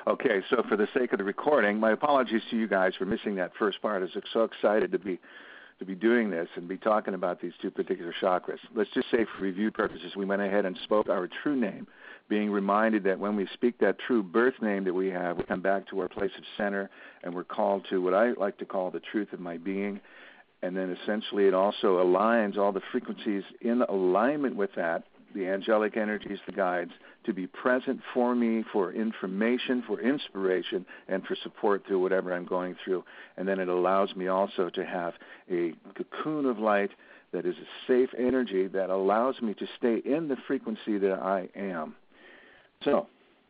Okay, so for the sake of the recording, my apologies to you guys for missing that first part. I was so excited to be doing this and be talking about these two particular chakras. Let's just say for review purposes, we went ahead and spoke our true name, being reminded that when we speak that true birth name that we have, we come back to our place of center and we're called to what I like to call the truth of my being. And then essentially it also aligns all the frequencies in alignment with that, the angelic energies, the guides, to be present for me, for information, for inspiration, and for support through whatever I'm going through. And then it allows me also to have a cocoon of light that is a safe energy that allows me to stay in the frequency that I am. So,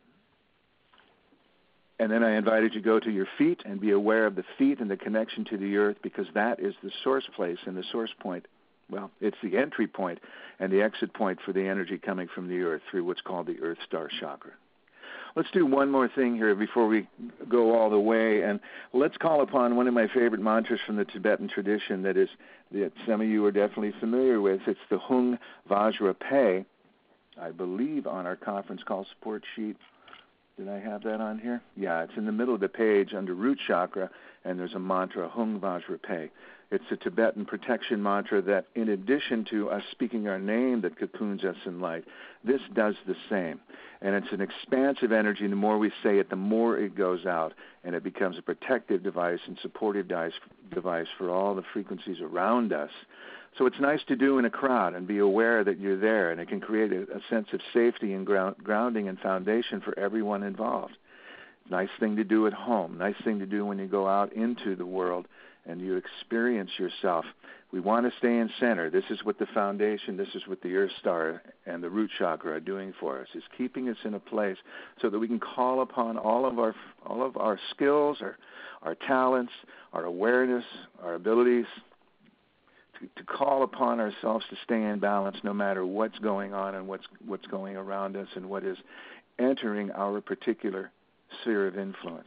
and then I invited you to go to your feet and be aware of the feet and the connection to the earth, because that is the source place and the source point. Well, it's the entry point and the exit point for the energy coming from the earth through what's called the Earth Star Chakra. Let's do one more thing here before we go all the way, and let's call upon one of my favorite mantras from the Tibetan tradition that some of you are definitely familiar with. It's the Hung Vajra Pe. I believe on our conference call support sheet. Did I have that on here? Yeah, it's in the middle of the page under root chakra, and there's a mantra, Hung Vajra Pe. It's a Tibetan protection mantra that, in addition to us speaking our name that cocoons us in light, this does the same. And it's an expansive energy. The more we say it, the more it goes out, and it becomes a protective device and supportive device for all the frequencies around us. So it's nice to do in a crowd and be aware that you're there, and it can create a sense of safety and grounding and foundation for everyone involved. Nice thing to do at home, nice thing to do when you go out into the world and you experience yourself. We want to stay in center. This is what the foundation, this is what the Earth Star and the root chakra are doing for us, is keeping us in a place so that we can call upon all of our skills, our talents, our awareness, our abilities, to call upon ourselves to stay in balance no matter what's going on and what's going around us and what is entering our particular sphere of influence.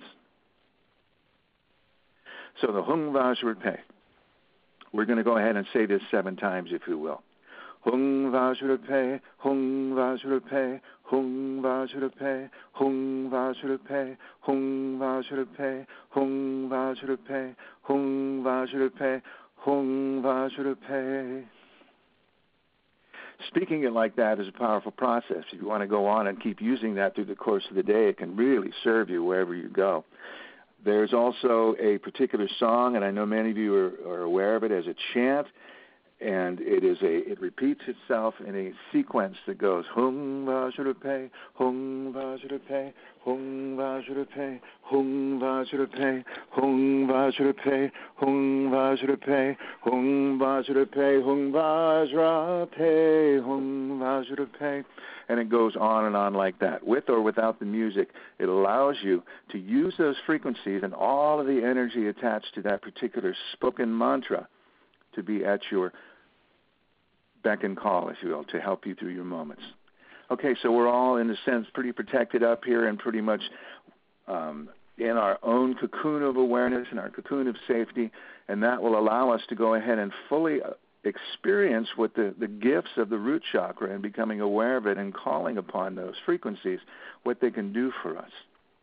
So the Hung Vajra Pe. We're going to go ahead and say this 7 times, if you will. Hung Vajra Pe, Hung Vajra Pe, Hung Vajra Pe, Hung Vajra Pe, Hung Vajra Pe, Hung Vajra Pe, Hung Vajra Pe, Hung Vajra Pe. Speaking it like that is a powerful process. If you want to go on and keep using that through the course of the day, it can really serve you wherever you go. There's also a particular song, and I know many of you are aware of it, as a chant, and it repeats itself in a sequence that goes Hung Vajra Pe, Hung Vajra Pe, Hung Vajra Pe, Hung Vajra Pe, Hung Vajra Pe, Hung Vajra Pe, Hung Vajra Pe, Hung Vajra Pe, Hung Vajra Pe. And it goes on and on like that. With or without the music, it allows you to use those frequencies and all of the energy attached to that particular spoken mantra to be at your beck and call, if you will, to help you through your moments. Okay, so we're all, in a sense, pretty protected up here and pretty much in our own cocoon of awareness and our cocoon of safety, and that will allow us to go ahead and fully experience what the gifts of the root chakra and becoming aware of it and calling upon those frequencies, what they can do for us.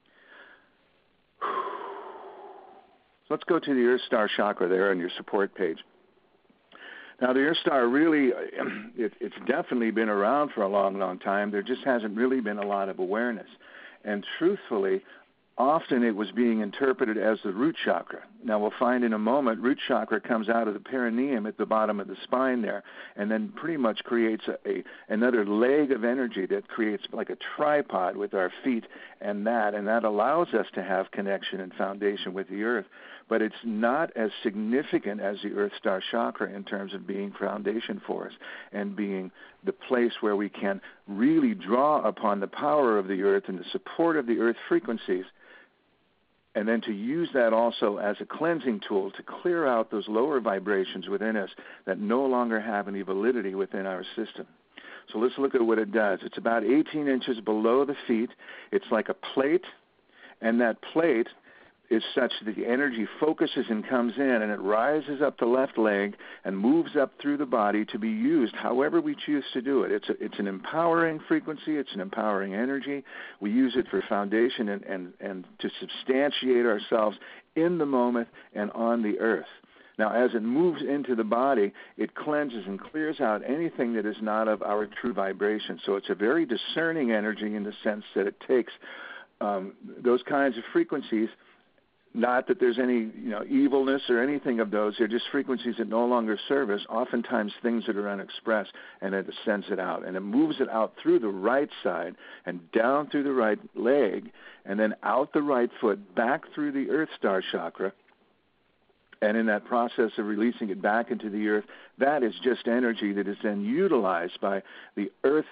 So let's go to the Earth Star Chakra there on your support page. Now, the Earth Star really, it's definitely been around for a long, long time. There just hasn't really been a lot of awareness. And truthfully, often it was being interpreted as the root chakra. Now, we'll find in a moment, root chakra comes out of the perineum at the bottom of the spine there, and then pretty much creates another leg of energy that creates like a tripod with our feet and that allows us to have connection and foundation with the earth. But it's not as significant as the Earth Star Chakra in terms of being foundation for us and being the place where we can really draw upon the power of the earth and the support of the earth frequencies, and then to use that also as a cleansing tool to clear out those lower vibrations within us that no longer have any validity within our system. So let's look at what it does. It's about 18 inches below the feet. It's like a plate, and that plate is such that the energy focuses and comes in, and it rises up the left leg and moves up through the body to be used however we choose to do it. It's an empowering frequency. It's an empowering energy. We use it for foundation and to substantiate ourselves in the moment and on the earth. Now, as it moves into the body, it cleanses and clears out anything that is not of our true vibration. So it's a very discerning energy in the sense that it takes those kinds of frequencies. Not that there's any evilness or anything of those. They're just frequencies that no longer serve us, oftentimes things that are unexpressed, and it sends it out. And it moves it out through the right side and down through the right leg and then out the right foot, back through the Earth Star chakra. And in that process of releasing it back into the earth, that is just energy that is then utilized by the earth.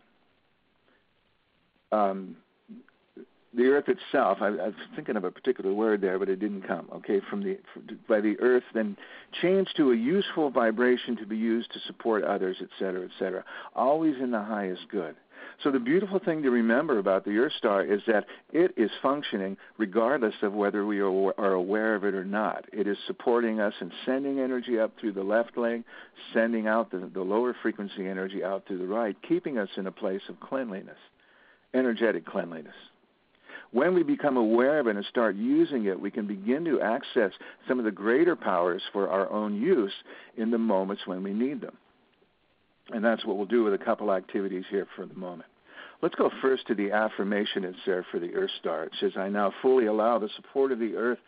The earth itself, I was thinking of a particular word there, but it didn't come, okay, by the earth, then changed to a useful vibration to be used to support others, et cetera, always in the highest good. So the beautiful thing to remember about the Earth Star is that it is functioning regardless of whether we are aware of it or not. It is supporting us and sending energy up through the left leg, sending out the lower frequency energy out through the right, keeping us in a place of cleanliness, energetic cleanliness. When we become aware of it and start using it, we can begin to access some of the greater powers for our own use in the moments when we need them. And that's what we'll do with a couple activities here for the moment. Let's go first to the affirmation it's there for the Earth Star. It says, I now fully allow the support of the earth,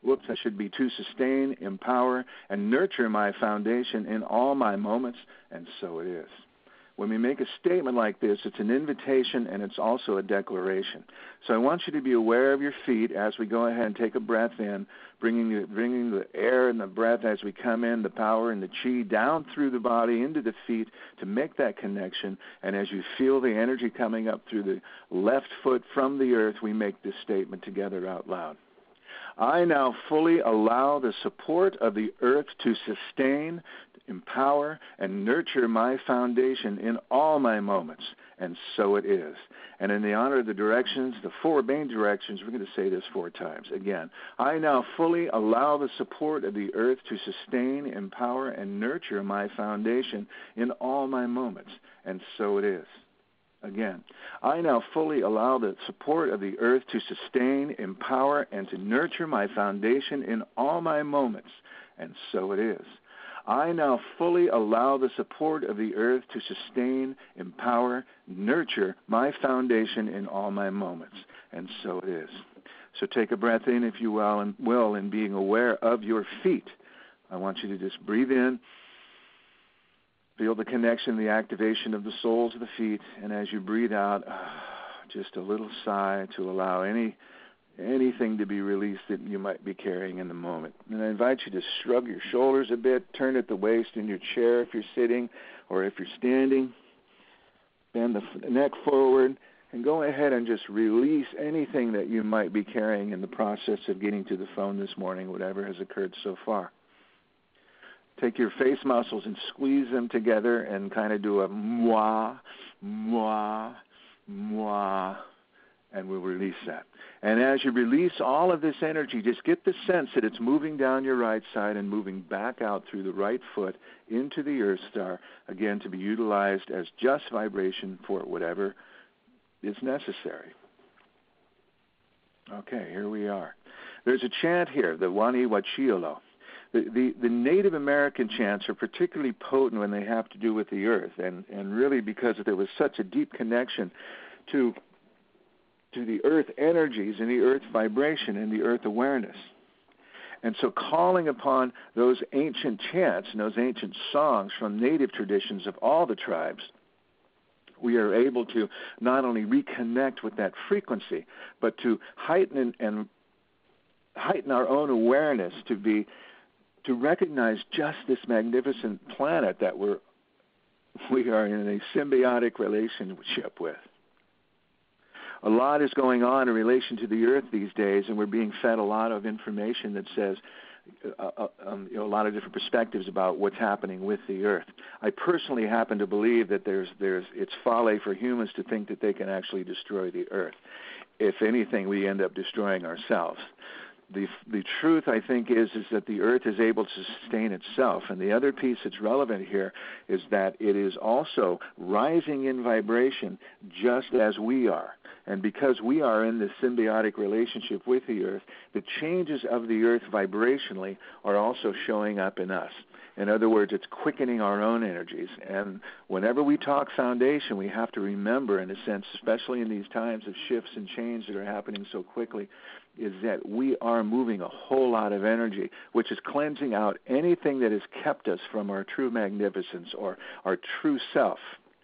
to sustain, empower, and nurture my foundation in all my moments, and so it is. When we make a statement like this, it's an invitation and it's also a declaration. So I want you to be aware of your feet as we go ahead and take a breath in, bringing the air and the breath as we come in, the power and the chi down through the body into the feet to make that connection. And as you feel the energy coming up through the left foot from the earth, we make this statement together out loud. I now fully allow the support of the earth to sustain, empower, and nurture my foundation in all my moments, and so it is. And in the honor of the directions, the four main directions, we're going to say this 4 times. Again, I now fully allow the support of the earth to sustain, empower, and nurture my foundation in all my moments, and so it is. Again, I now fully allow the support of the earth to sustain, empower, and to nurture my foundation in all my moments, and so it is. I now fully allow the support of the earth to sustain, empower, nurture my foundation in all my moments, and so it is. So take a breath in, if you will, and being aware of your feet. I want you to just breathe in. Feel the connection, the activation of the soles of the feet, and as you breathe out, just a little sigh to allow anything to be released that you might be carrying in the moment. And I invite you to shrug your shoulders a bit, turn at the waist in your chair if you're sitting or if you're standing. Bend the neck forward, and go ahead and just release anything that you might be carrying in the process of getting to the phone this morning, whatever has occurred so far. Take your face muscles and squeeze them together and kind of do a mwah, mwah, mwah, and we'll release that. And as you release all of this energy, just get the sense that it's moving down your right side and moving back out through the right foot into the Earth Star, again, to be utilized as just vibration for whatever is necessary. Okay, here we are. There's a chant here, the Wani Wachiolo. The Native American chants are particularly potent when they have to do with the earth, and really because there was such a deep connection to the earth energies and the earth vibration and the earth awareness. And so calling upon those ancient chants and those ancient songs from native traditions of all the tribes, we are able to not only reconnect with that frequency, but to heighten our own awareness to recognize just this magnificent planet that we are in a symbiotic relationship with. A lot is going on in relation to the earth these days, and we're being fed a lot of information that says a lot of different perspectives about what's happening with the earth. I personally happen to believe that it's folly for humans to think that they can actually destroy the earth. If anything, we end up destroying ourselves. the truth, I think, is that the earth is able to sustain itself. And the other piece that's relevant here is that it is also rising in vibration just as we are. And because we are in this symbiotic relationship with the earth, the changes of the earth vibrationally are also showing up in us. In other words, it's quickening our own energies. And whenever we talk foundation, we have to remember, in a sense, especially in these times of shifts and change that are happening so quickly, is that we are moving a whole lot of energy, which is cleansing out anything that has kept us from our true magnificence or our true self.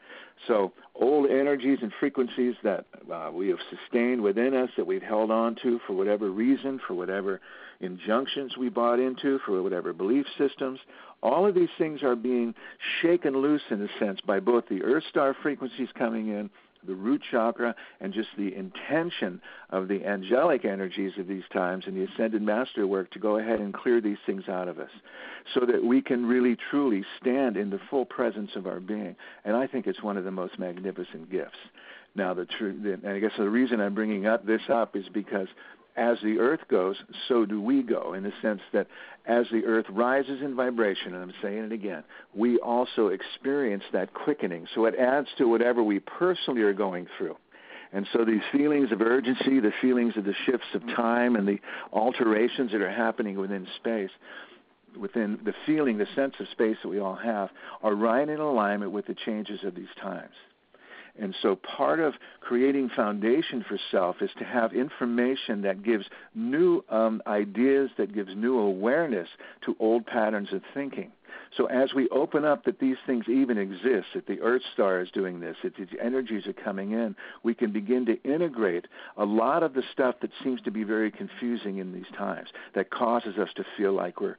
So old energies and frequencies that we have sustained within us, that we've held on to for whatever reason, for whatever injunctions we bought into, for whatever belief systems, all of these things are being shaken loose, in a sense, by both the earth star frequencies coming in, the root chakra, and just the intention of the angelic energies of these times and the ascended master work to go ahead and clear these things out of us so that we can really truly stand in the full presence of our being. And I think it's one of the most magnificent gifts. Now, I guess the reason I'm bringing this up is because as the earth goes, so do we go, in the sense that as the earth rises in vibration, and I'm saying it again, we also experience that quickening. So it adds to whatever we personally are going through. And so these feelings of urgency, the feelings of the shifts of time and the alterations that are happening within space, within the feeling, the sense of space that we all have, are right in alignment with the changes of these times. And so part of creating foundation for self is to have information that gives new ideas, that gives new awareness to old patterns of thinking. So as we open up that these things even exist, that the Earth Star is doing this, that these energies are coming in, we can begin to integrate a lot of the stuff that seems to be very confusing in these times, that causes us to feel like we're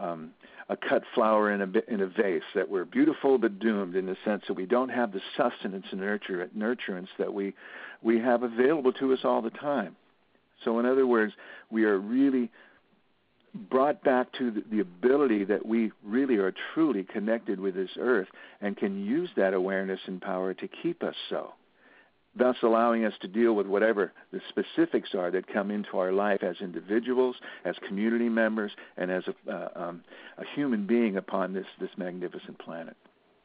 a cut flower in a vase, that we're beautiful but doomed, in the sense that we don't have the sustenance and nurturance that we have available to us all the time. So in other words, we are really brought back to the ability that we really are truly connected with this earth and can use that awareness and power to keep us so, thus allowing us to deal with whatever the specifics are that come into our life as individuals, as community members, and as a human being upon this magnificent planet.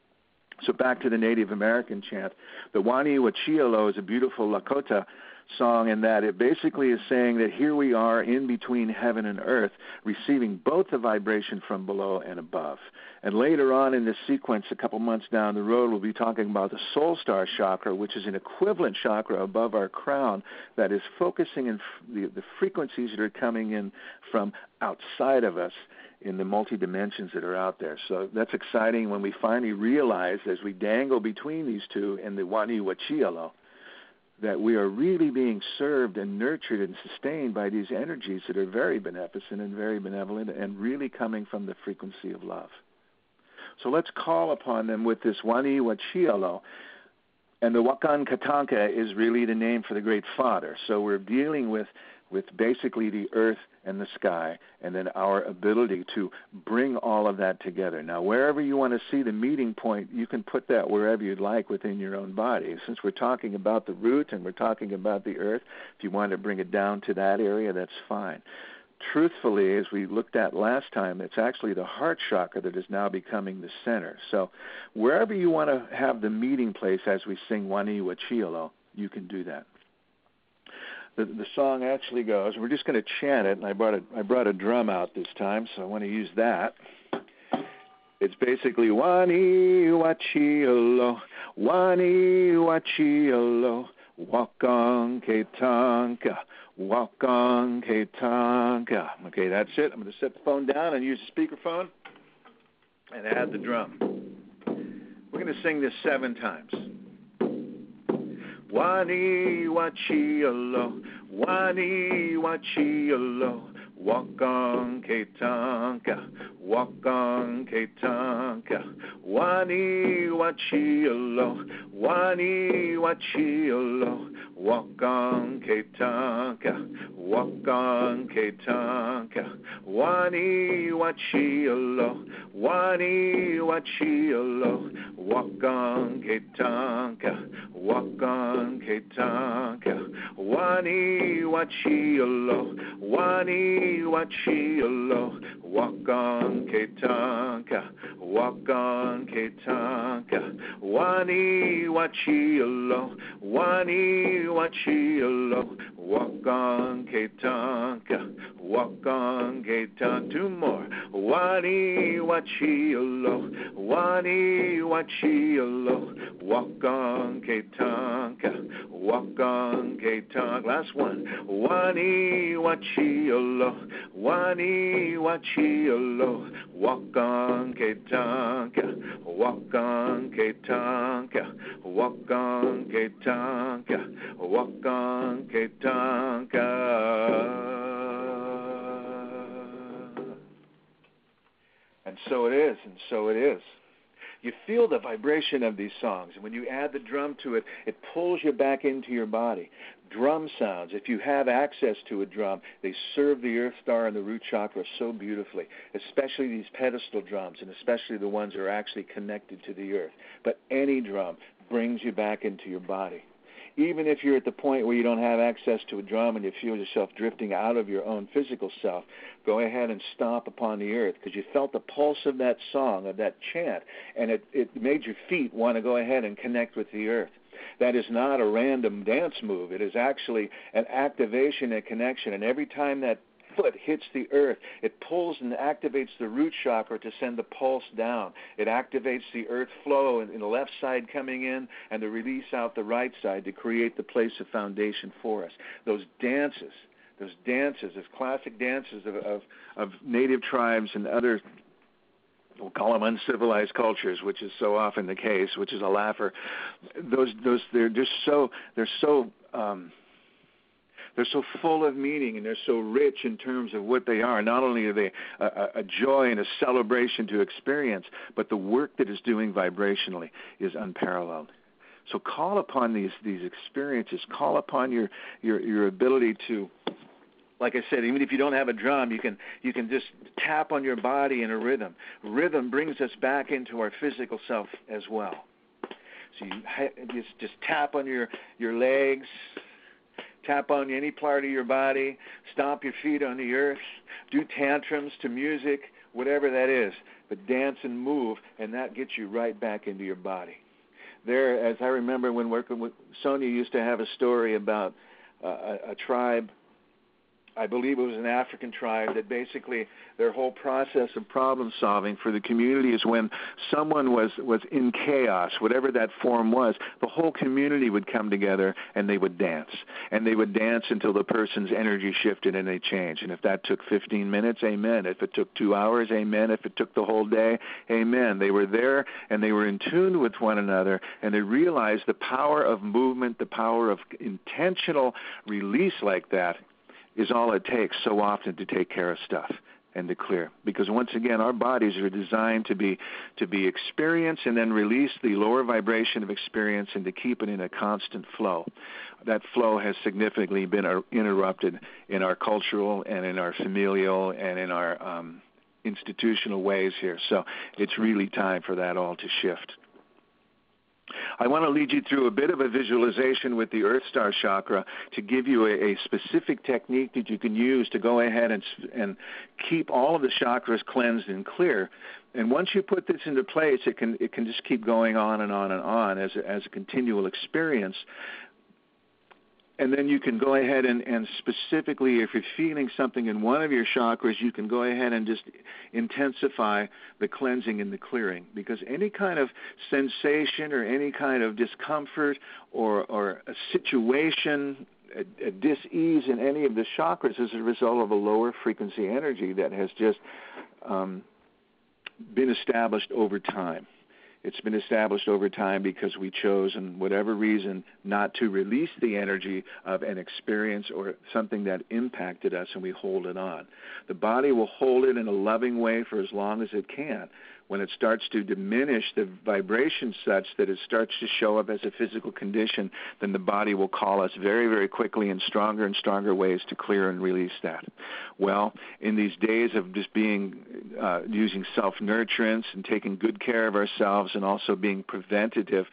So back to the Native American chant. The Wani Wachielo is a beautiful Lakota song in that it basically is saying that here we are in between heaven and earth, receiving both the vibration from below and above. And later on in this sequence, a couple months down the road, we'll be talking about the soul star chakra, which is an equivalent chakra above our crown that is focusing in the frequencies that are coming in from outside of us in the multi-dimensions that are out there. So that's exciting when we finally realize, as we dangle between these two in the Wani Wachielo, that we are really being served and nurtured and sustained by these energies that are very beneficent and very benevolent and really coming from the frequency of love. So let's call upon them with this Wani Wachielo. And the Wakan Katanka is really the name for the Great Father. So we're dealing with basically the earth and the sky, and then our ability to bring all of that together. Now, wherever you want to see the meeting point, you can put that wherever you'd like within your own body. Since we're talking about the root and we're talking about the earth, if you want to bring it down to that area, that's fine. Truthfully, as we looked at last time, it's actually the heart chakra that is now becoming the center. So wherever you want to have the meeting place as we sing Wani Wachielo, you can do that. The song actually goes, we're just going to chant it, and I brought a drum out this time, so I want to use that. It's basically Wani Wachielo, Wani Wachielo, Wakan Katanka, Wakan Katanka. Okay, that's it. I'm going to set the phone down and use the speakerphone and add the drum. We're going to sing this 7 times. Wani Wachielo, Wani Wachielo, Wakan Katanka, Wakon Ketanka, Wani Wachiolo, Wani Wachiolo, Wakon Ketanka, Wakon Ketanka, Wani Wachiolo, Wani Wachiolo, Wakon Ketanka, Wakon Ketanka, Wani Wachiolo, Wani Wachiolo, Wakon Ketanka, Wakon Ketanka, Wani Wachiolo, Wani Wachiolo, Wakon Ketanka, Wakon Ketanka, two more, Wani Wachiolo, Wani Wachiolo, Wakon Ketanka, Wakon Ketanka, last one, Wani Wachiolo, Wani Wachiolo, Wakon Ketanka, Wakon Ketanka, Wakon Ketanka, Wakon Ketanka. And so it is, and so it is. You feel the vibration of these songs, and when you add the drum to it, it pulls you back into your body. Drum sounds, if you have access to a drum, they serve the earth star and the root chakra so beautifully, especially these pedestal drums, and especially the ones that are actually connected to the earth. But any drum brings you back into your body. Even if you're at the point where you don't have access to a drum and you feel yourself drifting out of your own physical self, go ahead and stomp upon the earth, because you felt the pulse of that song, of that chant, and it made your feet want to go ahead and connect with the earth. That is not a random dance move. It is actually an activation and connection, and every time that foot hits the earth, it pulls and activates the root chakra to send the pulse down. It activates the earth flow in the left side coming in and the release out the right side to create the place of foundation for us. Those dances, those classic dances of native tribes and other, we'll call them uncivilized cultures, which is so often the case, which is a laugher. They're so full of meaning, and they're so rich in terms of what they are. Not only are they a joy and a celebration to experience, but the work that is doing vibrationally is unparalleled. So call upon these experiences. Call upon your ability to, like I said, even if you don't have a drum, you can just tap on your body in a rhythm. Rhythm brings us back into our physical self as well. So you just tap on your legs, tap on any part of your body, stomp your feet on the earth, do tantrums to music, whatever that is, but dance and move, and that gets you right back into your body. There, as I remember when working with Sonia, used to have a story about a tribe, I believe it was an African tribe, that basically their whole process of problem solving for the community is when someone was in chaos, whatever that form was, the whole community would come together and they would dance. And they would dance until the person's energy shifted and they changed. And if that took 15 minutes, amen. If it took 2 hours, amen. If it took the whole day, amen. They were there and they were in tune with one another, and they realized the power of movement, the power of intentional release like that is all it takes so often to take care of stuff and to clear. Because once again, our bodies are designed to be experience and then release the lower vibration of experience and to keep it in a constant flow. That flow has significantly been interrupted in our cultural and in our familial and in our institutional ways here. So it's really time for that all to shift. I want to lead you through a bit of a visualization with the Earth Star chakra to give you a specific technique that you can use to go ahead and keep all of the chakras cleansed and clear. And once you put this into place, it can just keep going on and on and on as a continual experience. And then you can go ahead and specifically, if you're feeling something in one of your chakras, you can go ahead and just intensify the cleansing and the clearing. Because any kind of sensation or any kind of discomfort or a situation, a dis-ease in any of the chakras is a result of a lower frequency energy that has just been established over time. It's been established over time because we chose, in whatever reason, not to release the energy of an experience or something that impacted us, and we hold it on. The body will hold it in a loving way for as long as it can. When it starts to diminish the vibration such that it starts to show up as a physical condition, then the body will call us very, very quickly in stronger and stronger ways to clear and release that. Well, in these days of just being using self-nurturance and taking good care of ourselves and also being preventative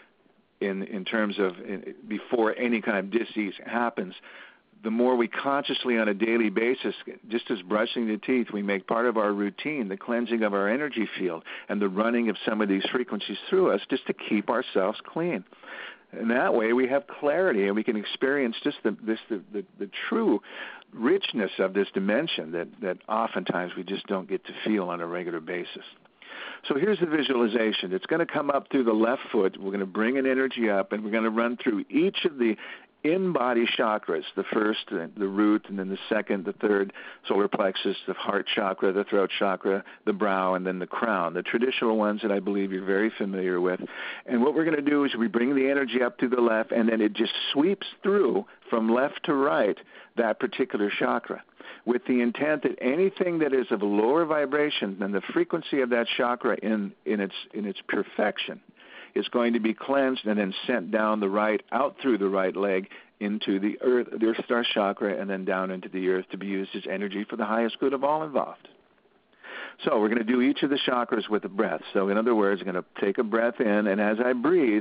in terms of before any kind of disease happens, the more we consciously on a daily basis, just as brushing the teeth, we make part of our routine, the cleansing of our energy field and the running of some of these frequencies through us just to keep ourselves clean. And that way we have clarity and we can experience just the true richness of this dimension that oftentimes we just don't get to feel on a regular basis. So here's the visualization. It's going to come up through the left foot. We're going to bring an energy up, and we're going to run through each of the in-body chakras, the first, the root, and then the second, the third, solar plexus, the heart chakra, the throat chakra, the brow, and then the crown, the traditional ones that I believe you're very familiar with. And what we're going to do is we bring the energy up to the left, and then it just sweeps through from left to right that particular chakra, with the intent that anything that is of a lower vibration than the frequency of that chakra in its perfection is going to be cleansed and then sent down the right, out through the right leg into the earth star chakra, and then down into the earth to be used as energy for the highest good of all involved. So we're going to do each of the chakras with a breath. So in other words, I'm going to take a breath in, and as I breathe,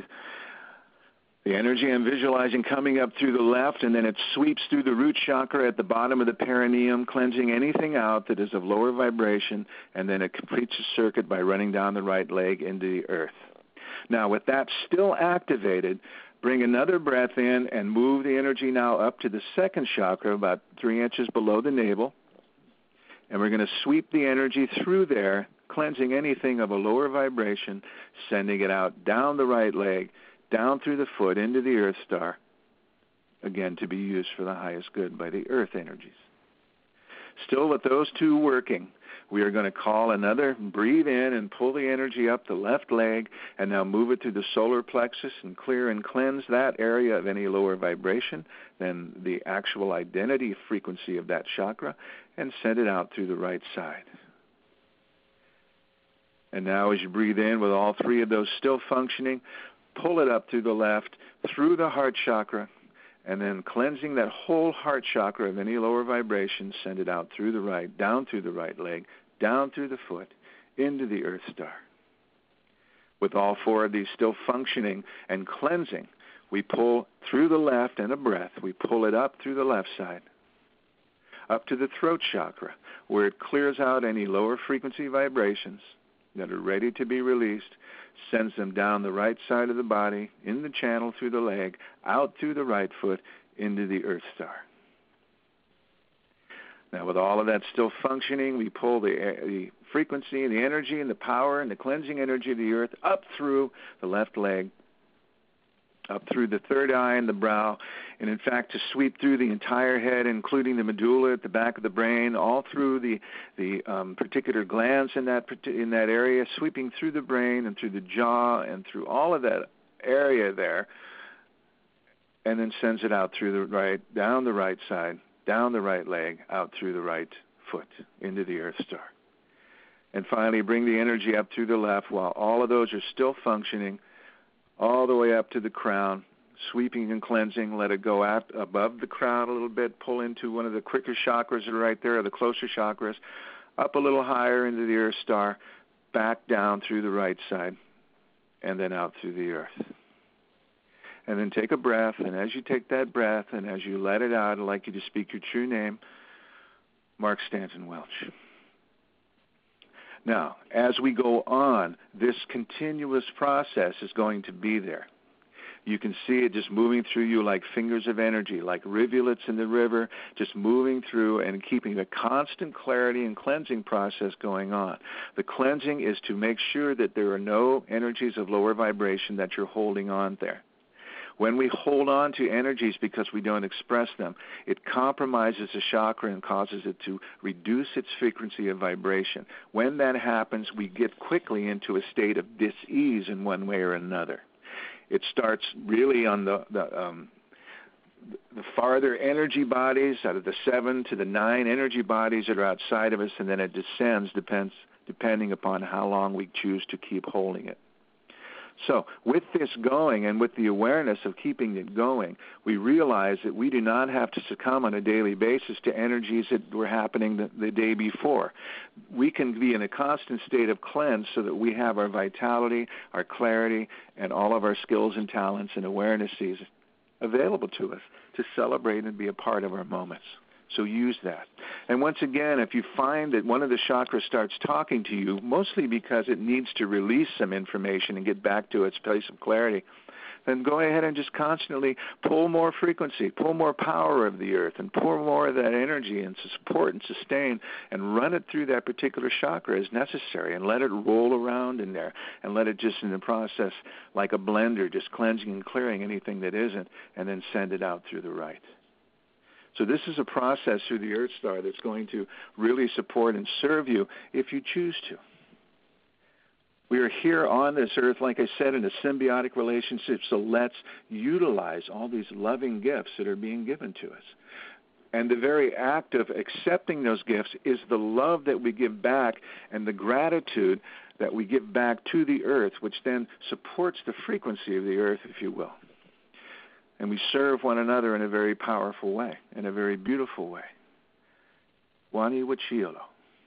the energy I'm visualizing coming up through the left, and then it sweeps through the root chakra at the bottom of the perineum, cleansing anything out that is of lower vibration, and then it completes the circuit by running down the right leg into the earth. Now, with that still activated, bring another breath in and move the energy now up to the second chakra, about 3 inches below the navel. And we're going to sweep the energy through there, cleansing anything of a lower vibration, sending it out down the right leg, down through the foot, into the earth star, again to be used for the highest good by the earth energies. Still with those two working, we are going to call another, breathe in and pull the energy up the left leg, and now move it through the solar plexus and clear and cleanse that area of any lower vibration than the actual identity frequency of that chakra, and send it out through the right side. And now as you breathe in with all three of those still functioning, pull it up through the left, through the heart chakra, and then cleansing that whole heart chakra of any lower vibration, send it out through the right, down through the right leg, down through the foot, into the earth star. With all four of these still functioning and cleansing, we pull through the left and a breath. We pull it up through the left side, up to the throat chakra, where it clears out any lower frequency vibrations that are ready to be released, sends them down the right side of the body, in the channel through the leg, out through the right foot, into the earth star. Now, with all of that still functioning, we pull the frequency, the energy, and the power, and the cleansing energy of the earth up through the left leg, up through the third eye and the brow, and in fact to sweep through the entire head, including the medulla at the back of the brain, all through the particular glands in that area, sweeping through the brain and through the jaw and through all of that area there, and then sends it out through the right, down the right side, down the right leg, out through the right foot, into the earth star. And finally, bring the energy up through the left while all of those are still functioning, all the way up to the crown, sweeping and cleansing. Let it go out above the crown a little bit, pull into one of the quicker chakras that are right there, or the closer chakras, up a little higher into the earth star, back down through the right side, and then out through the earth. And then take a breath, and as you take that breath, and as you let it out, I'd like you to speak your true name, Mark Stanton Welch. Now, as we go on, this continuous process is going to be there. You can see it just moving through you like fingers of energy, like rivulets in the river, just moving through and keeping a constant clarity and cleansing process going on. The cleansing is to make sure that there are no energies of lower vibration that you're holding on there. When we hold on to energies because we don't express them, it compromises the chakra and causes it to reduce its frequency of vibration. When that happens, we get quickly into a state of dis-ease in one way or another. It starts really on the farther energy bodies, out of the 7 to the 9 energy bodies that are outside of us, and then it descends depending upon how long we choose to keep holding it. So with this going and with the awareness of keeping it going, we realize that we do not have to succumb on a daily basis to energies that were happening the day before. We can be in a constant state of cleanse so that we have our vitality, our clarity, and all of our skills and talents and awarenesses available to us to celebrate and be a part of our moments. So use that. And once again, if you find that one of the chakras starts talking to you, mostly because it needs to release some information and get back to its place of clarity, then go ahead and just constantly pull more frequency, pull more power of the earth, and pour more of that energy and support and sustain and run it through that particular chakra as necessary and let it roll around in there and let it just in the process like a blender, just cleansing and clearing anything that isn't, and then send it out through the right. So this is a process through the Earth Star that's going to really support and serve you if you choose to. We are here on this earth, like I said, in a symbiotic relationship, so let's utilize all these loving gifts that are being given to us. And the very act of accepting those gifts is the love that we give back and the gratitude that we give back to the earth, which then supports the frequency of the earth, if you will. And we serve one another in a very powerful way, in a very beautiful way. Wani Wachiolo.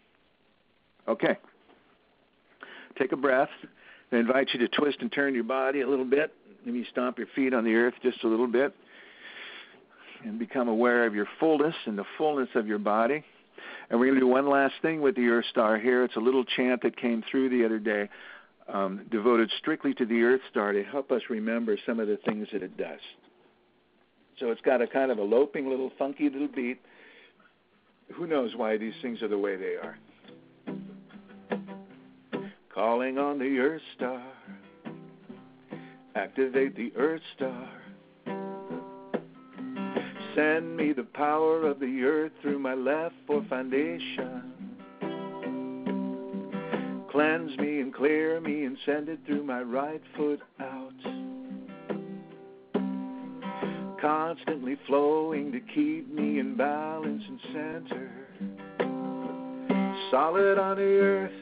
Okay. Take a breath. I invite you to twist and turn your body a little bit. Maybe stomp your feet on the earth just a little bit. And become aware of your fullness and the fullness of your body. And we're going to do one last thing with the Earth Star here. It's a little chant that came through the other day, devoted strictly to the Earth Star to help us remember some of the things that it does. So it's got a kind of a loping little funky little beat. Who knows why these things are the way they are. Calling on the Earth Star. Activate the Earth Star. Send me the power of the earth through my left for foundation. Cleanse me and clear me and send it through my right foot out. Constantly flowing to keep me in balance and center. Solid on the earth.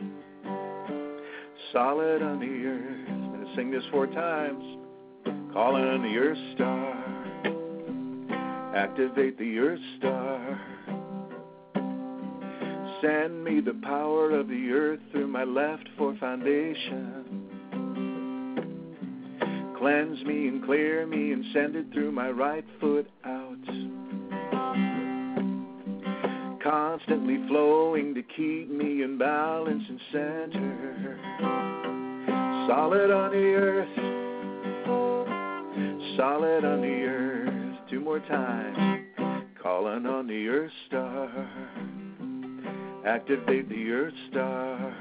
Solid on the earth. I'm going to sing this 4 times. Calling on the Earth Star. Activate the Earth Star. Send me the power of the earth through my left for foundation. Cleanse me and clear me and send it through my right foot out. Constantly flowing to keep me in balance and center. Solid on the earth. Solid on the earth. 2 more times. Calling on the Earth Star. Activate the Earth Star.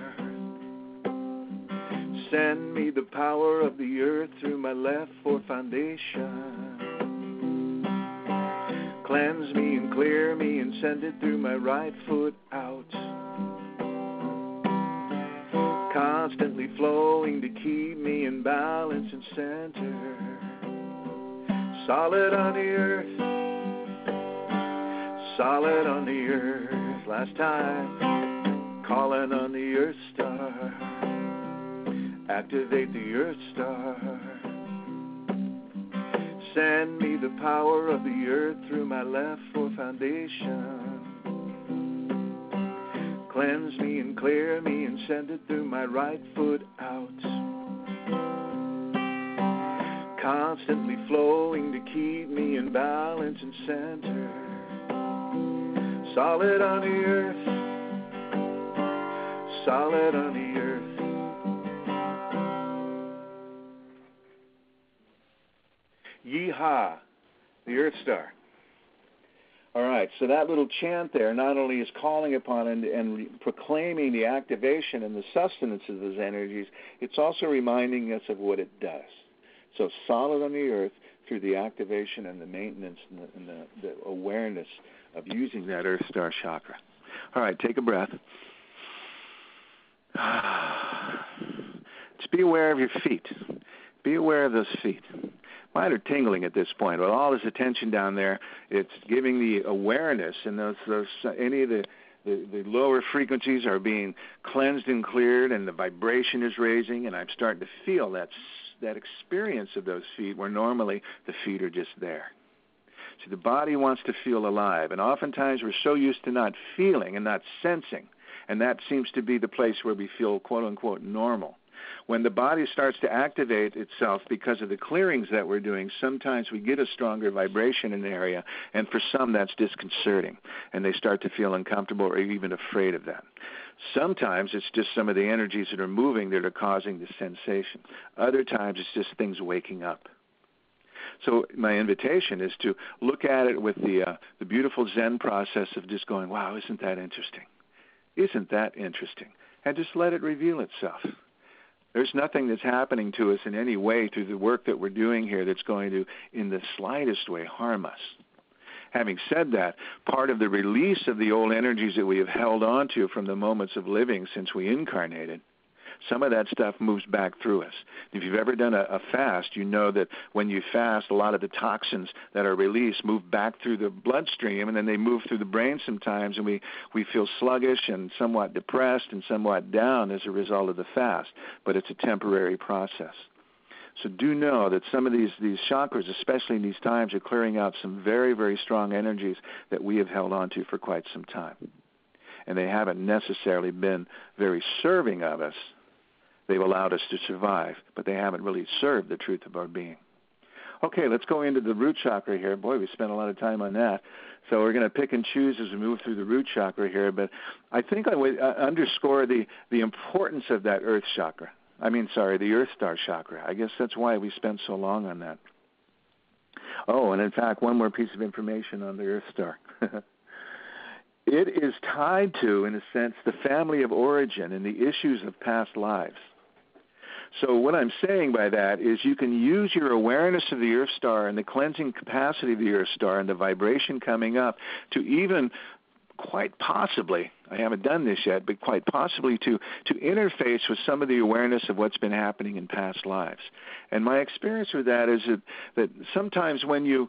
Send me the power of the earth through my left for foundation. Cleanse me and clear me and send it through my right foot out. Constantly flowing to keep me in balance and center. Solid on the earth. Solid on the earth. Last time. Calling on the Earth Star. Activate the Earth Star. Send me the power of the earth through my left for foundation. Cleanse me and clear me and send it through my right foot out. Constantly flowing to keep me in balance and center. Solid on the earth. Solid on the earth. Yeehaw, the Earth Star. All right, so that little chant there not only is calling upon and proclaiming the activation and the sustenance of those energies, it's also reminding us of what it does. So solid on the earth through the activation and the maintenance and the awareness of using that Earth Star chakra. All right, take a breath. Just be aware of your feet. Be aware of those feet. Mine are tingling at this point. With all this attention down there, it's giving the awareness, and those any of the lower frequencies are being cleansed and cleared, and the vibration is raising, and I'm starting to feel that experience of those feet where normally the feet are just there. So the body wants to feel alive, and oftentimes we're so used to not feeling and not sensing, and that seems to be the place where we feel quote-unquote normal. When the body starts to activate itself because of the clearings that we're doing, sometimes we get a stronger vibration in the area, and for some that's disconcerting, and they start to feel uncomfortable or even afraid of that. Sometimes it's just some of the energies that are moving that are causing the sensation. Other times it's just things waking up. So my invitation is to look at it with the beautiful Zen process of just going, wow, isn't that interesting? Isn't that interesting? And just let it reveal itself. There's nothing that's happening to us in any way through the work that we're doing here that's going to, in the slightest way, harm us. Having said that, part of the release of the old energies that we have held on to from the moments of living since we incarnated, some of that stuff moves back through us. If you've ever done a fast, you know that when you fast, a lot of the toxins that are released move back through the bloodstream, and then they move through the brain sometimes, and we feel sluggish and somewhat depressed and somewhat down as a result of the fast. But it's a temporary process. So do know that some of these chakras, especially in these times, are clearing out some very, very strong energies that we have held on to for quite some time. And they haven't necessarily been very serving of us. They've allowed us to survive, but they haven't really served the truth of our being. Okay, let's go into the root chakra here. Boy, we spent a lot of time on that. So we're going to pick and choose as we move through the root chakra here, but I think I would underscore the importance of that earth chakra. The Earth Star chakra. I guess that's why we spent so long on that. Oh, and in fact, one more piece of information on the Earth Star. It is tied to, in a sense, the family of origin and the issues of past lives. So what I'm saying by that is you can use your awareness of the Earth Star and the cleansing capacity of the Earth Star and the vibration coming up to even quite possibly, I haven't done this yet, but quite possibly to interface with some of the awareness of what's been happening in past lives. And my experience with that is that sometimes when you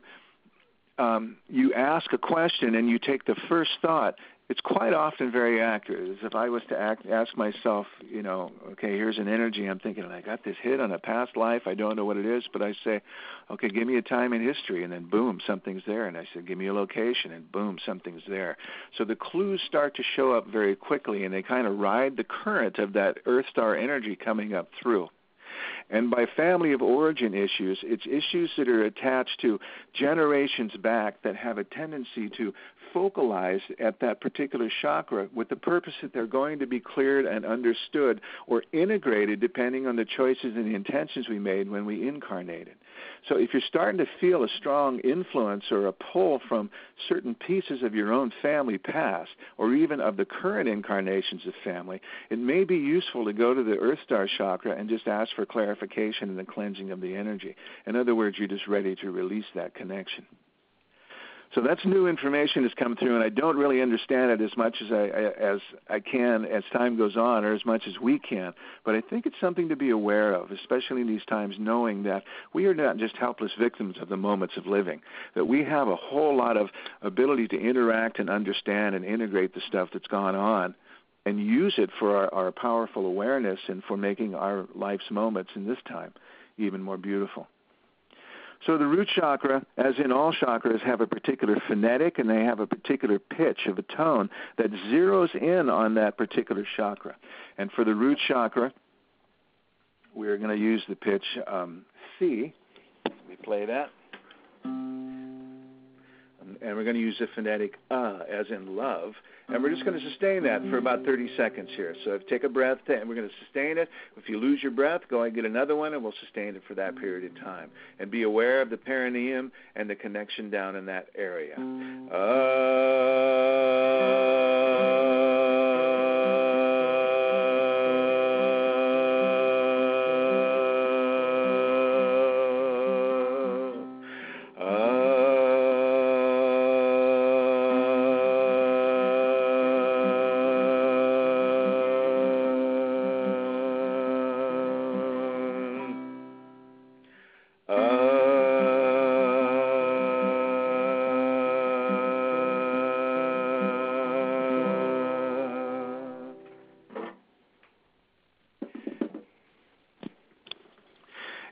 ask a question and you take the first thought, it's quite often very accurate. As if I was to ask myself, okay, here's an energy. I'm thinking, I got this hit on a past life. I don't know what it is, but I say, okay, give me a time in history, and then boom, something's there. And I said, give me a location, and boom, something's there. So the clues start to show up very quickly, and they kind of ride the current of that Earth Star energy coming up through. And by family of origin issues, it's issues that are attached to generations back that have a tendency to focalize at that particular chakra with the purpose that they're going to be cleared and understood or integrated depending on the choices and the intentions we made when we incarnated. So if you're starting to feel a strong influence or a pull from certain pieces of your own family past or even of the current incarnations of family, it may be useful to go to the Earth Star chakra and just ask for clarification and the cleansing of the energy. In other words, you're just ready to release that connection. So that's new information that's come through, and I don't really understand it as much as I can as time goes on, or as much as we can. But I think it's something to be aware of, especially in these times, knowing that we are not just helpless victims of the moments of living, that we have a whole lot of ability to interact and understand and integrate the stuff that's gone on and use it for our powerful awareness and for making our life's moments in this time even more beautiful. So the root chakra, as in all chakras, have a particular phonetic and they have a particular pitch of a tone that zeroes in on that particular chakra. And for the root chakra, we're going to use the pitch C. Let me play that. And we're going to use the phonetic as in love. And we're just going to sustain that for about 30 seconds here. So take a breath, and we're going to sustain it. If you lose your breath, go and get another one, and we'll sustain it for that period of time. And be aware of the perineum and the connection down in that area.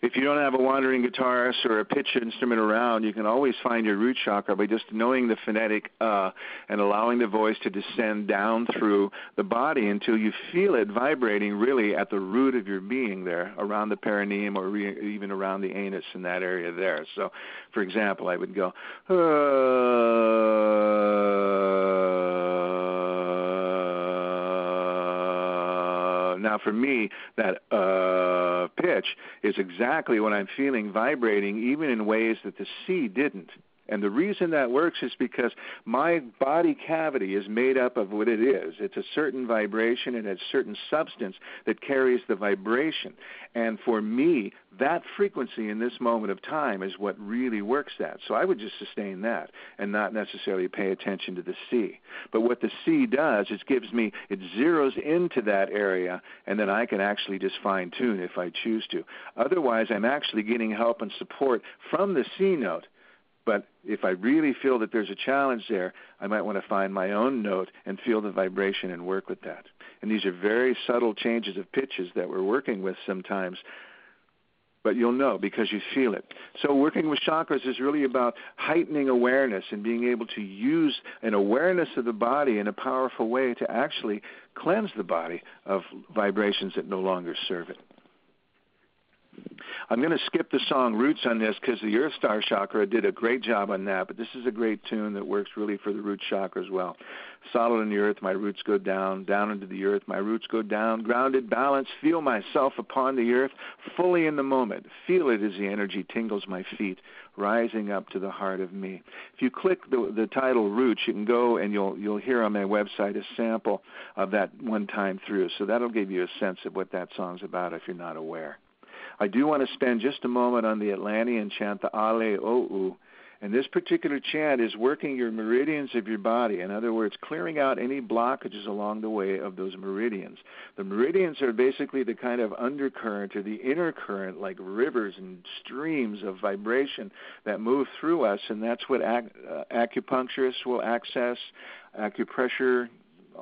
if you don't have a wandering guitarist or a pitch instrument around, you can always find your root chakra by just knowing the phonetic and allowing the voice to descend down through the body until you feel it vibrating really at the root of your being there, around the perineum or even around the anus in that area there. So, for example, I would go, now for me, that pitch is exactly what I'm feeling vibrating, even in ways that the C didn't. And the reason that works is because my body cavity is made up of what it is. It's a certain vibration and a certain substance that carries the vibration. And for me, that frequency in this moment of time is what really works that. So I would just sustain that and not necessarily pay attention to the C. But what the C does is it zeroes into that area, and then I can actually just fine-tune if I choose to. Otherwise, I'm actually getting help and support from the C note. But if I really feel that there's a challenge there, I might want to find my own note and feel the vibration and work with that. And these are very subtle changes of pitches that we're working with sometimes, but you'll know because you feel it. So working with chakras is really about heightening awareness and being able to use an awareness of the body in a powerful way to actually cleanse the body of vibrations that no longer serve it. I'm going to skip the song Roots on this because the Earth Star Chakra did a great job on that, but this is a great tune that works really for the root chakra as well. Solid in the earth, my roots go down. Down into the earth, my roots go down. Grounded, balanced, feel myself upon the earth, fully in the moment. Feel it as the energy tingles my feet, rising up to the heart of me. If you click the title Roots, you can go and you'll hear on my website a sample of that one time through. So that'll give you a sense of what that song's about if you're not aware. I do want to spend just a moment on the Atlantean chant, the Ale O'u. And this particular chant is working your meridians of your body. In other words, clearing out any blockages along the way of those meridians. The meridians are basically the kind of undercurrent or the inner current, like rivers and streams of vibration that move through us, and that's what acupuncturists will access, acupressure,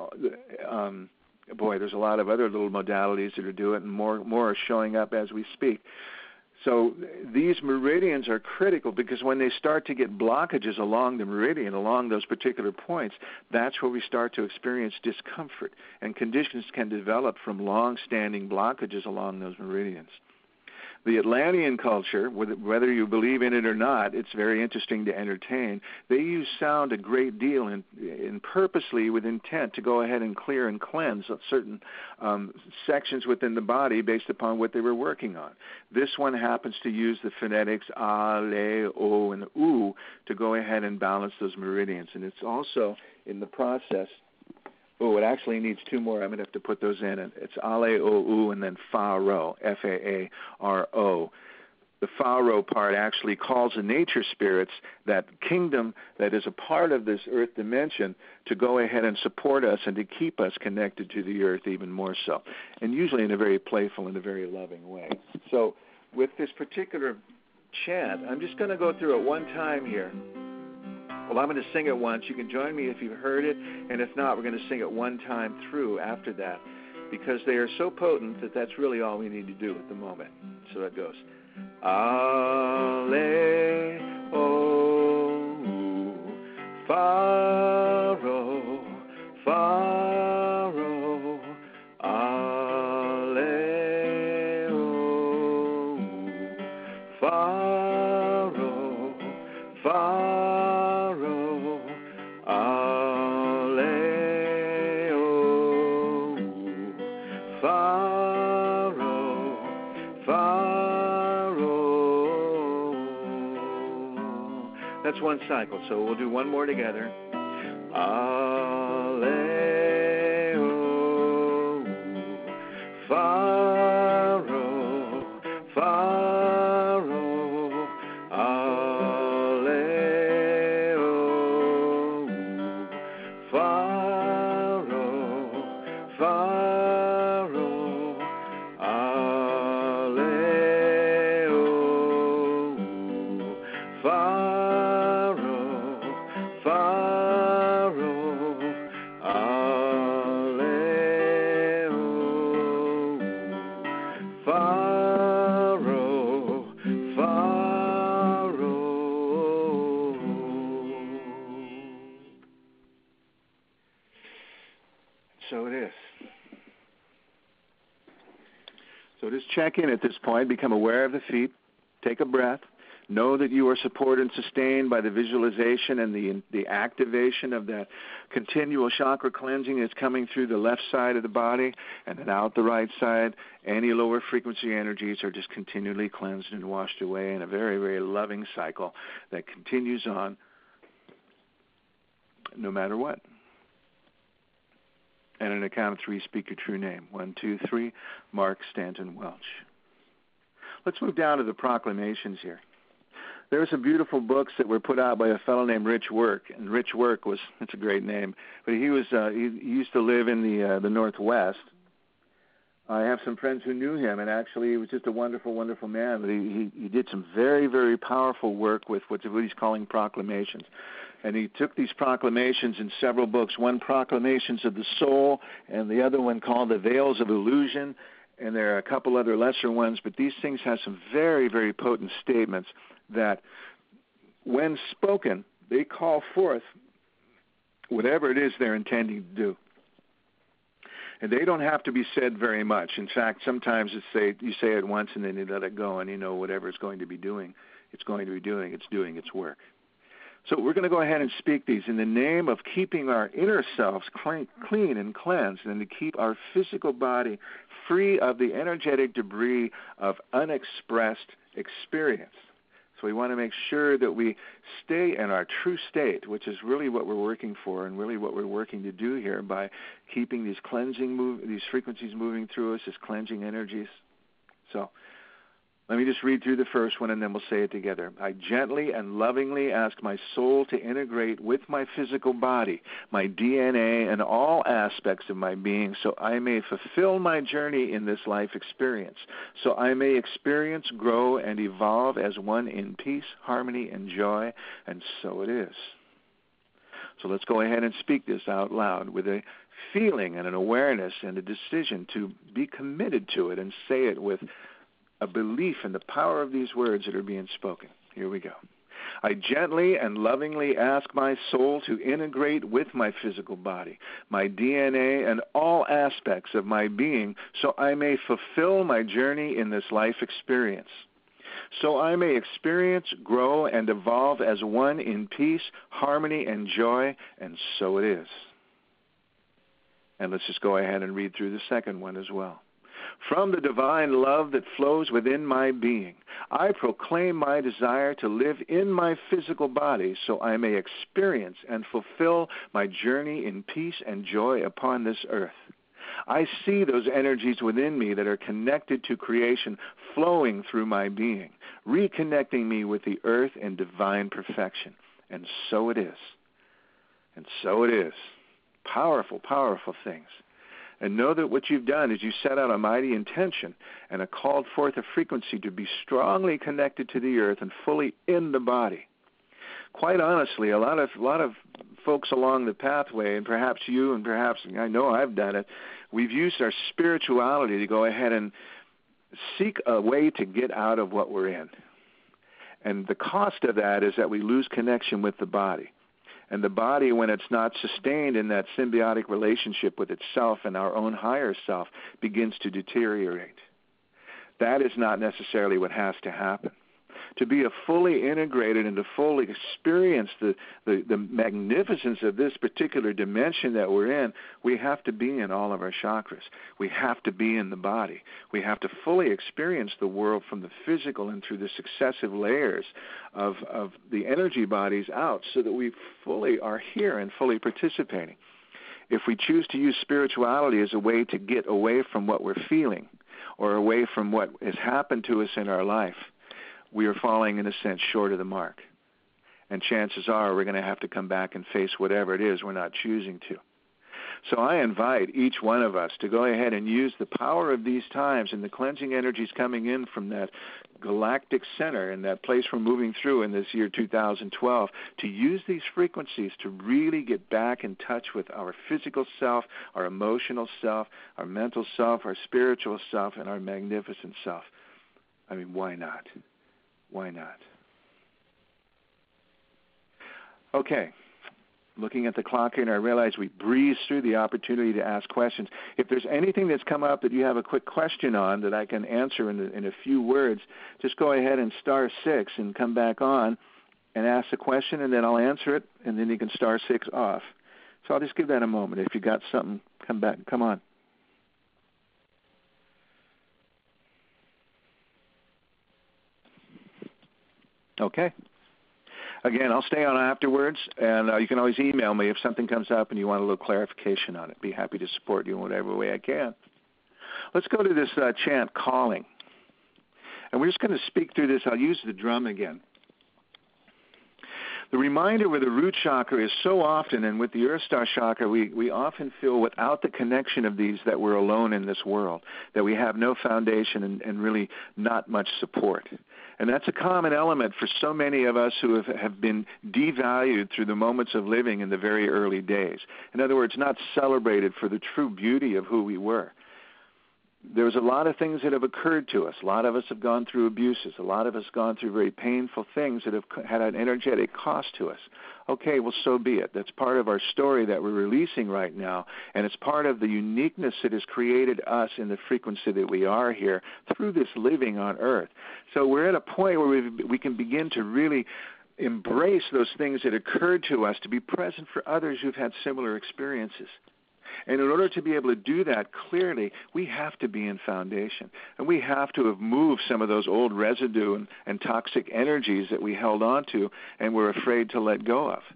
there's a lot of other little modalities that are doing it, and more are showing up as we speak. So these meridians are critical because when they start to get blockages along the meridian, along those particular points, that's where we start to experience discomfort, and conditions can develop from long-standing blockages along those meridians. The Atlantean culture, whether you believe in it or not, it's very interesting to entertain. They use sound a great deal and purposely with intent to go ahead and clear and cleanse certain sections within the body based upon what they were working on. This one happens to use the phonetics A, Le, O, and U to go ahead and balance those meridians. And it's also in the process. Oh, it actually needs two more. I'm going to have to put those in. It's Ale, O, and then Fa-Ro, F-A-A-R-O. The Fa-Ro part actually calls the nature spirits, that kingdom that is a part of this earth dimension, to go ahead and support us and to keep us connected to the earth even more so, and usually in a very playful and a very loving way. So with this particular chant, I'm just going to go through it one time here. Well, I'm going to sing it once. You can join me if you've heard it, and if not, we're going to sing it one time through after that, because they are so potent that that's really all we need to do at the moment. So that goes. Ale, O, Fa-Ro, Fa-Ro, Ale, O, Fa-Ro, Fa-Ro. That's one cycle, so we'll do one more together. Ale, O, Fa-Ro, Fa-Ro, Ale, O, Fa-Ro, Fa-Ro, Ale, O, Fa-Ro. Fa-Ro, so it is. So just check in at this point. Become aware of the feet. Take a breath. Know that you are supported and sustained by the visualization and the activation of that continual chakra cleansing that's coming through the left side of the body and then out the right side. Any lower frequency energies are just continually cleansed and washed away in a very, very loving cycle that continues on no matter what. And on a count of three, speak your true name. 1, 2, 3, Mark Stanton Welch. Let's move down to the proclamations here. There are some beautiful books that were put out by a fellow named Rich Work, and Rich Work it's a great name, but he used to live in the Northwest. I have some friends who knew him, and actually he was just a wonderful, wonderful man. But he did some very, very powerful work with what he's calling proclamations. And he took these proclamations in several books, one Proclamations of the Soul, and the other one called The Veils of Illusion, and there are a couple other lesser ones, but these things have some very, very potent statements that when spoken, they call forth whatever it is they're intending to do. And they don't have to be said very much. In fact, sometimes you say it once and then you let it go, and you know whatever it's going to be doing, it's doing its work. So we're going to go ahead and speak these in the name of keeping our inner selves clean and cleansed, and to keep our physical body free of the energetic debris of unexpressed experience. So we want to make sure that we stay in our true state, which is really what we're working for and really what we're working to do here by keeping these these frequencies moving through us as cleansing energies. So let me just read through the first one, and then we'll say it together. I gently and lovingly ask my soul to integrate with my physical body, my DNA, and all aspects of my being so I may fulfill my journey in this life experience, so I may experience, grow, and evolve as one in peace, harmony, and joy, and so it is. So let's go ahead and speak this out loud with a feeling and an awareness and a decision to be committed to it and say it with a belief in the power of these words that are being spoken. Here we go. I gently and lovingly ask my soul to integrate with my physical body, my DNA, and all aspects of my being so I may fulfill my journey in this life experience. So I may experience, grow, and evolve as one in peace, harmony, and joy, and so it is. And let's just go ahead and read through the second one as well. From the divine love that flows within my being, I proclaim my desire to live in my physical body so I may experience and fulfill my journey in peace and joy upon this earth. I see those energies within me that are connected to creation flowing through my being, reconnecting me with the earth in divine perfection. And so it is. And so it is. Powerful, powerful things. And know that what you've done is you set out a mighty intention and have called forth a frequency to be strongly connected to the earth and fully in the body. Quite honestly, a lot of folks along the pathway, and perhaps you and perhaps, I know I've done it, we've used our spirituality to go ahead and seek a way to get out of what we're in. And the cost of that is that we lose connection with the body. And the body, when it's not sustained in that symbiotic relationship with itself and our own higher self, begins to deteriorate. That is not necessarily what has to happen. To be a fully integrated and to fully experience the magnificence of this particular dimension that we're in, we have to be in all of our chakras. We have to be in the body. We have to fully experience the world from the physical and through the successive layers of the energy bodies out so that we fully are here and fully participating. If we choose to use spirituality as a way to get away from what we're feeling or away from what has happened to us in our life, we are falling, in a sense, short of the mark. And chances are we're going to have to come back and face whatever it is we're not choosing to. So I invite each one of us to go ahead and use the power of these times and the cleansing energies coming in from that galactic center and that place we're moving through in this year 2012 to use these frequencies to really get back in touch with our physical self, our emotional self, our mental self, our spiritual self, and our magnificent self. I mean, why not? Why not? Okay. looking at the clock here, and I realize we breeze through the opportunity to ask questions. If there's anything that's come up that you have a quick question on that I can answer in a few words, just go ahead and star 6 and come back on and ask the question, and then I'll answer it, and then you can star 6 off. So I'll just give that a moment. If you got something, come on. Okay. Again, I'll stay on afterwards, and you can always email me if something comes up and you want a little clarification on it. Be happy to support you in whatever way I can. Let's go to this chant, calling. And we're just going to speak through this. I'll use the drum again. The reminder with the root chakra is so often, and with the Earth Star chakra, we often feel without the connection of these that we're alone in this world, that we have no foundation and really not much support. And that's a common element for so many of us who have been devalued through the moments of living in the very early days. In other words, not celebrated for the true beauty of who we were. There's a lot of things that have occurred to us. A lot of us have gone through abuses. A lot of us have gone through very painful things that have had an energetic cost to us. Okay, well, so be it. That's part of our story that we're releasing right now, and it's part of the uniqueness that has created us in the frequency that we are here through this living on Earth. So we're at a point where we can begin to really embrace those things that occurred to us, to be present for others who've had similar experiences. And in order to be able to do that clearly, we have to be in foundation. And we have to have moved some of those old residue and toxic energies that we held on to and were afraid to let go of.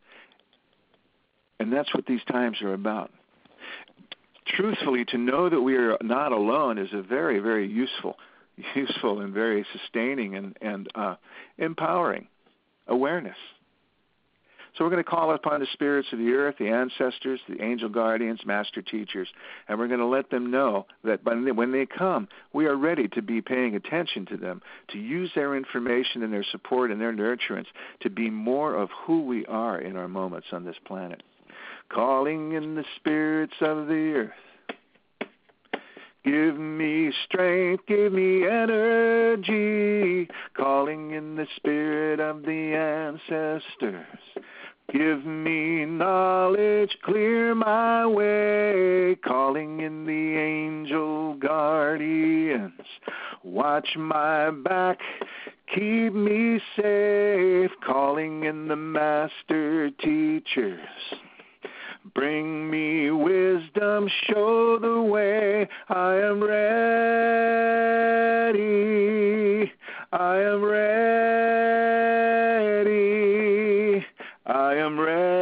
And that's what these times are about. Truthfully, to know that we are not alone is a very, very useful and very sustaining and empowering awareness. So we're going to call upon the spirits of the earth, the ancestors, the angel guardians, master teachers, and we're going to let them know that when they come, we are ready to be paying attention to them, to use their information and their support and their nurturance to be more of who we are in our moments on this planet. Calling in the spirits of the earth. Give me strength, give me energy, calling in the spirit of the ancestors. Give me knowledge, clear my way, calling in the angel guardians. Watch my back, keep me safe, calling in the master teachers. Bring me wisdom, show the way, I am ready, I am ready, I am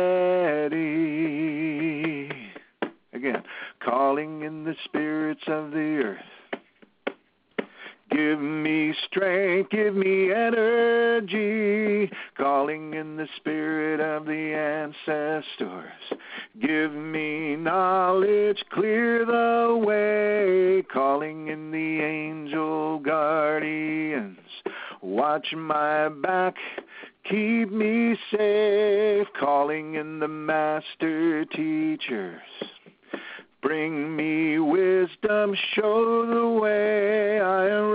ready. Again, calling in the spirits of the earth. Give me strength, give me energy, calling in the spirit of the ancestors. Give me knowledge, clear the way, calling in the angel guardians. Watch my back, keep me safe, calling in the master teachers. Bring me wisdom, show the way, I am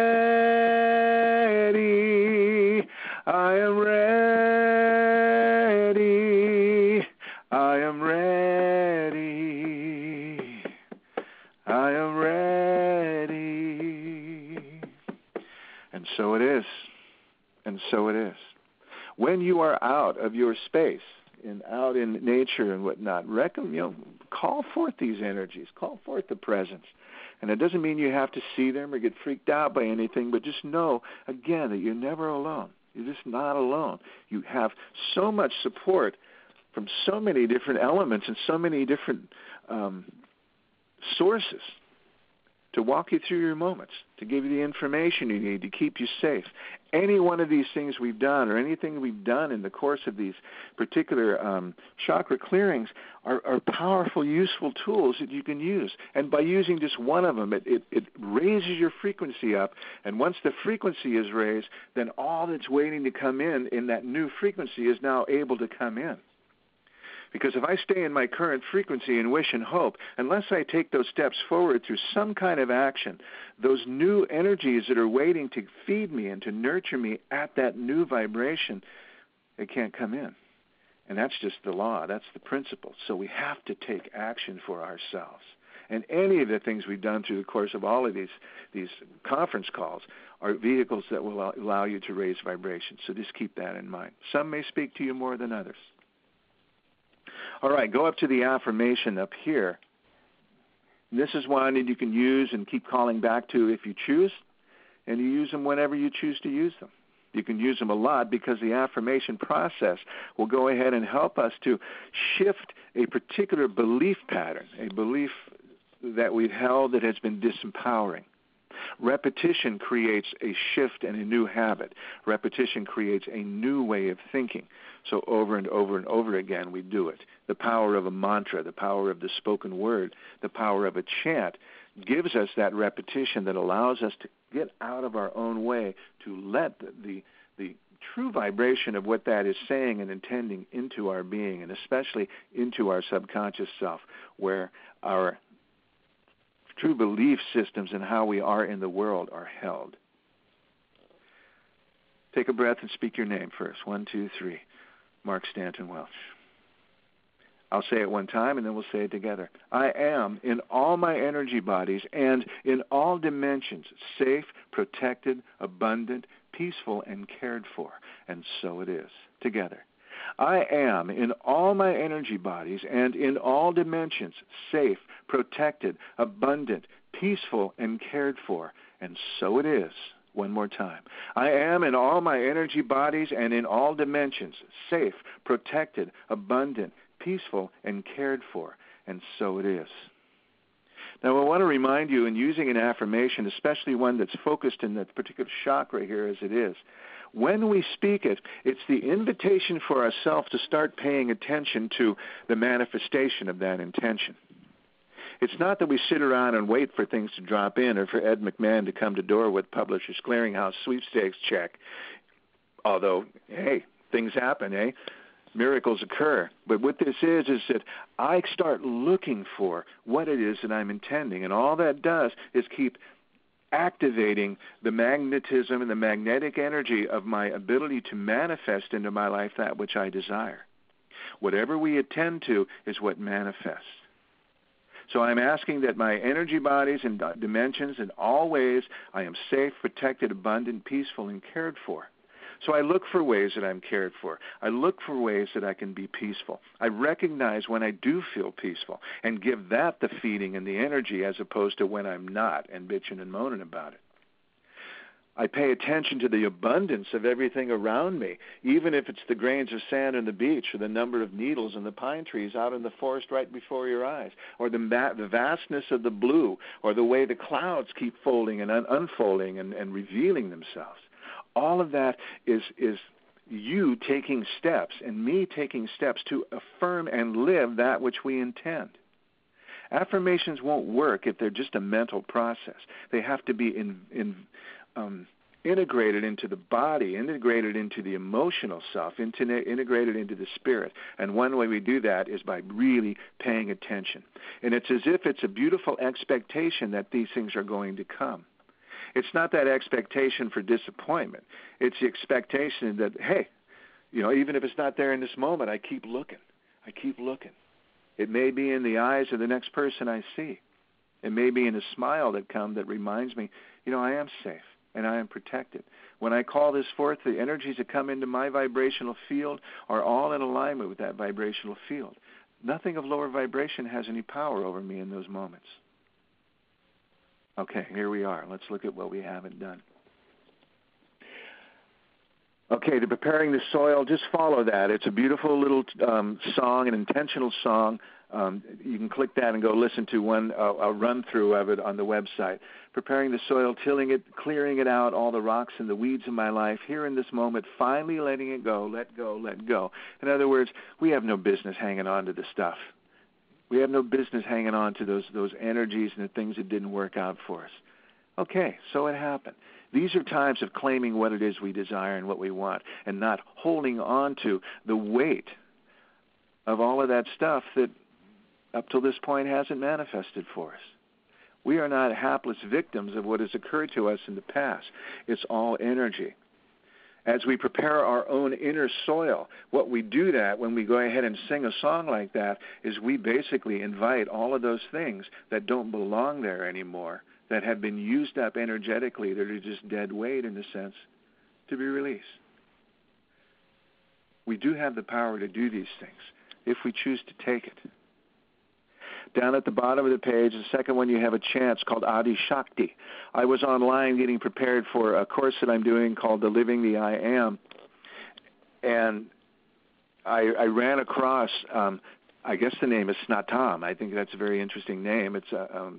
ready, I am ready, I am ready, I am ready. And so it is, and so it is. When you are out of your space, and out in nature and whatnot, call forth these energies, call forth the presence. And it doesn't mean you have to see them or get freaked out by anything, but just know, again, that you're never alone. You're just not alone. You have so much support from so many different elements and so many different sources to walk you through your moments, to give you the information you need to keep you safe. Any one of these things we've done or anything we've done in the course of these particular chakra clearings are powerful, useful tools that you can use. And by using just one of them, it raises your frequency up. And once the frequency is raised, then all that's waiting to come in that new frequency is now able to come in. Because if I stay in my current frequency and wish and hope, unless I take those steps forward through some kind of action, those new energies that are waiting to feed me and to nurture me at that new vibration, they can't come in. And that's just the law. That's the principle. So we have to take action for ourselves. And any of the things we've done through the course of all of these conference calls are vehicles that will allow you to raise vibrations. So just keep that in mind. Some may speak to you more than others. All right, go up to the affirmation up here. This is one that you can use and keep calling back to if you choose, and you use them whenever you choose to use them. You can use them a lot because the affirmation process will go ahead and help us to shift a particular belief pattern, a belief that we've held that has been disempowering. Repetition creates a shift and a new habit. Repetition creates a new way of thinking. So over and over and over again we do it. The power of a mantra, the power of the spoken word, the power of a chant gives us that repetition that allows us to get out of our own way, to let the true vibration of what that is saying and intending into our being, and especially into our subconscious self, where our true belief systems and how we are in the world are held. Take a breath and speak your name first. 1, 2, 3. Mark Stanton Welch. I'll say it one time and then we'll say it together. I am in all my energy bodies and in all dimensions safe, protected, abundant, peaceful, and cared for. And so it is. Together. I am in all my energy bodies and in all dimensions safe, protected, abundant, peaceful, and cared for. And so it is. One more time. I am in all my energy bodies and in all dimensions safe, protected, abundant, peaceful, and cared for. And so it is. Now, I want to remind you, in using an affirmation, especially one that's focused in that particular chakra here as it is, when we speak it, it's the invitation for ourselves to start paying attention to the manifestation of that intention. It's not that we sit around and wait for things to drop in or for Ed McMahon to come to door with Publishers Clearinghouse sweepstakes check. Although, hey, things happen, eh? Miracles occur. But what this is that I start looking for what it is that I'm intending. And all that does is keep activating the magnetism and the magnetic energy of my ability to manifest into my life that which I desire. Whatever we attend to is what manifests. So I'm asking that my energy bodies and dimensions in all ways I am safe, protected, abundant, peaceful, and cared for. So I look for ways that I'm cared for. I look for ways that I can be peaceful. I recognize when I do feel peaceful and give that the feeding and the energy as opposed to when I'm not and bitching and moaning about it. I pay attention to the abundance of everything around me, even if it's the grains of sand on the beach or the number of needles in the pine trees out in the forest right before your eyes, or the vastness of the blue, or the way the clouds keep folding and unfolding and revealing themselves. All of that is you taking steps and me taking steps to affirm and live that which we intend. Affirmations won't work if they're just a mental process. They have to be integrated into the body, integrated into the emotional self, integrated into the spirit. And one way we do that is by really paying attention. And it's as if it's a beautiful expectation that these things are going to come. It's not that expectation for disappointment. It's the expectation that, hey, even if it's not there in this moment, I keep looking. I keep looking. It may be in the eyes of the next person I see. It may be in a smile that comes that reminds me, I am safe and I am protected. When I call this forth, the energies that come into my vibrational field are all in alignment with that vibrational field. Nothing of lower vibration has any power over me in those moments. Okay, here we are. Let's look at what we haven't done. Okay, to preparing the soil, just follow that. It's a beautiful little song, an intentional song. You can click that and go listen to a run-through of it on the website. Preparing the soil, tilling it, clearing it out, all the rocks and the weeds in my life, here in this moment, finally letting it go, let go, let go. In other words, we have no business hanging on to the stuff. We have no business hanging on to those energies and the things that didn't work out for us. Okay, so it happened. These are times of claiming what it is we desire and what we want, and not holding on to the weight of all of that stuff that up till this point hasn't manifested for us. We are not hapless victims of what has occurred to us in the past. It's all energy. as we prepare our own inner soil. What we do that when we go ahead and sing a song like that is we basically invite all of those things that don't belong there anymore, that have been used up energetically, that are just dead weight in a sense, to be released. We do have the power to do these things if we choose to take it. Down at the bottom of the page, the second one, you have a chant called Adi Shakti. I was online getting prepared for a course that I'm doing called The Living the I Am, and I ran across, I guess the name is Snatam. I think that's a very interesting name. It's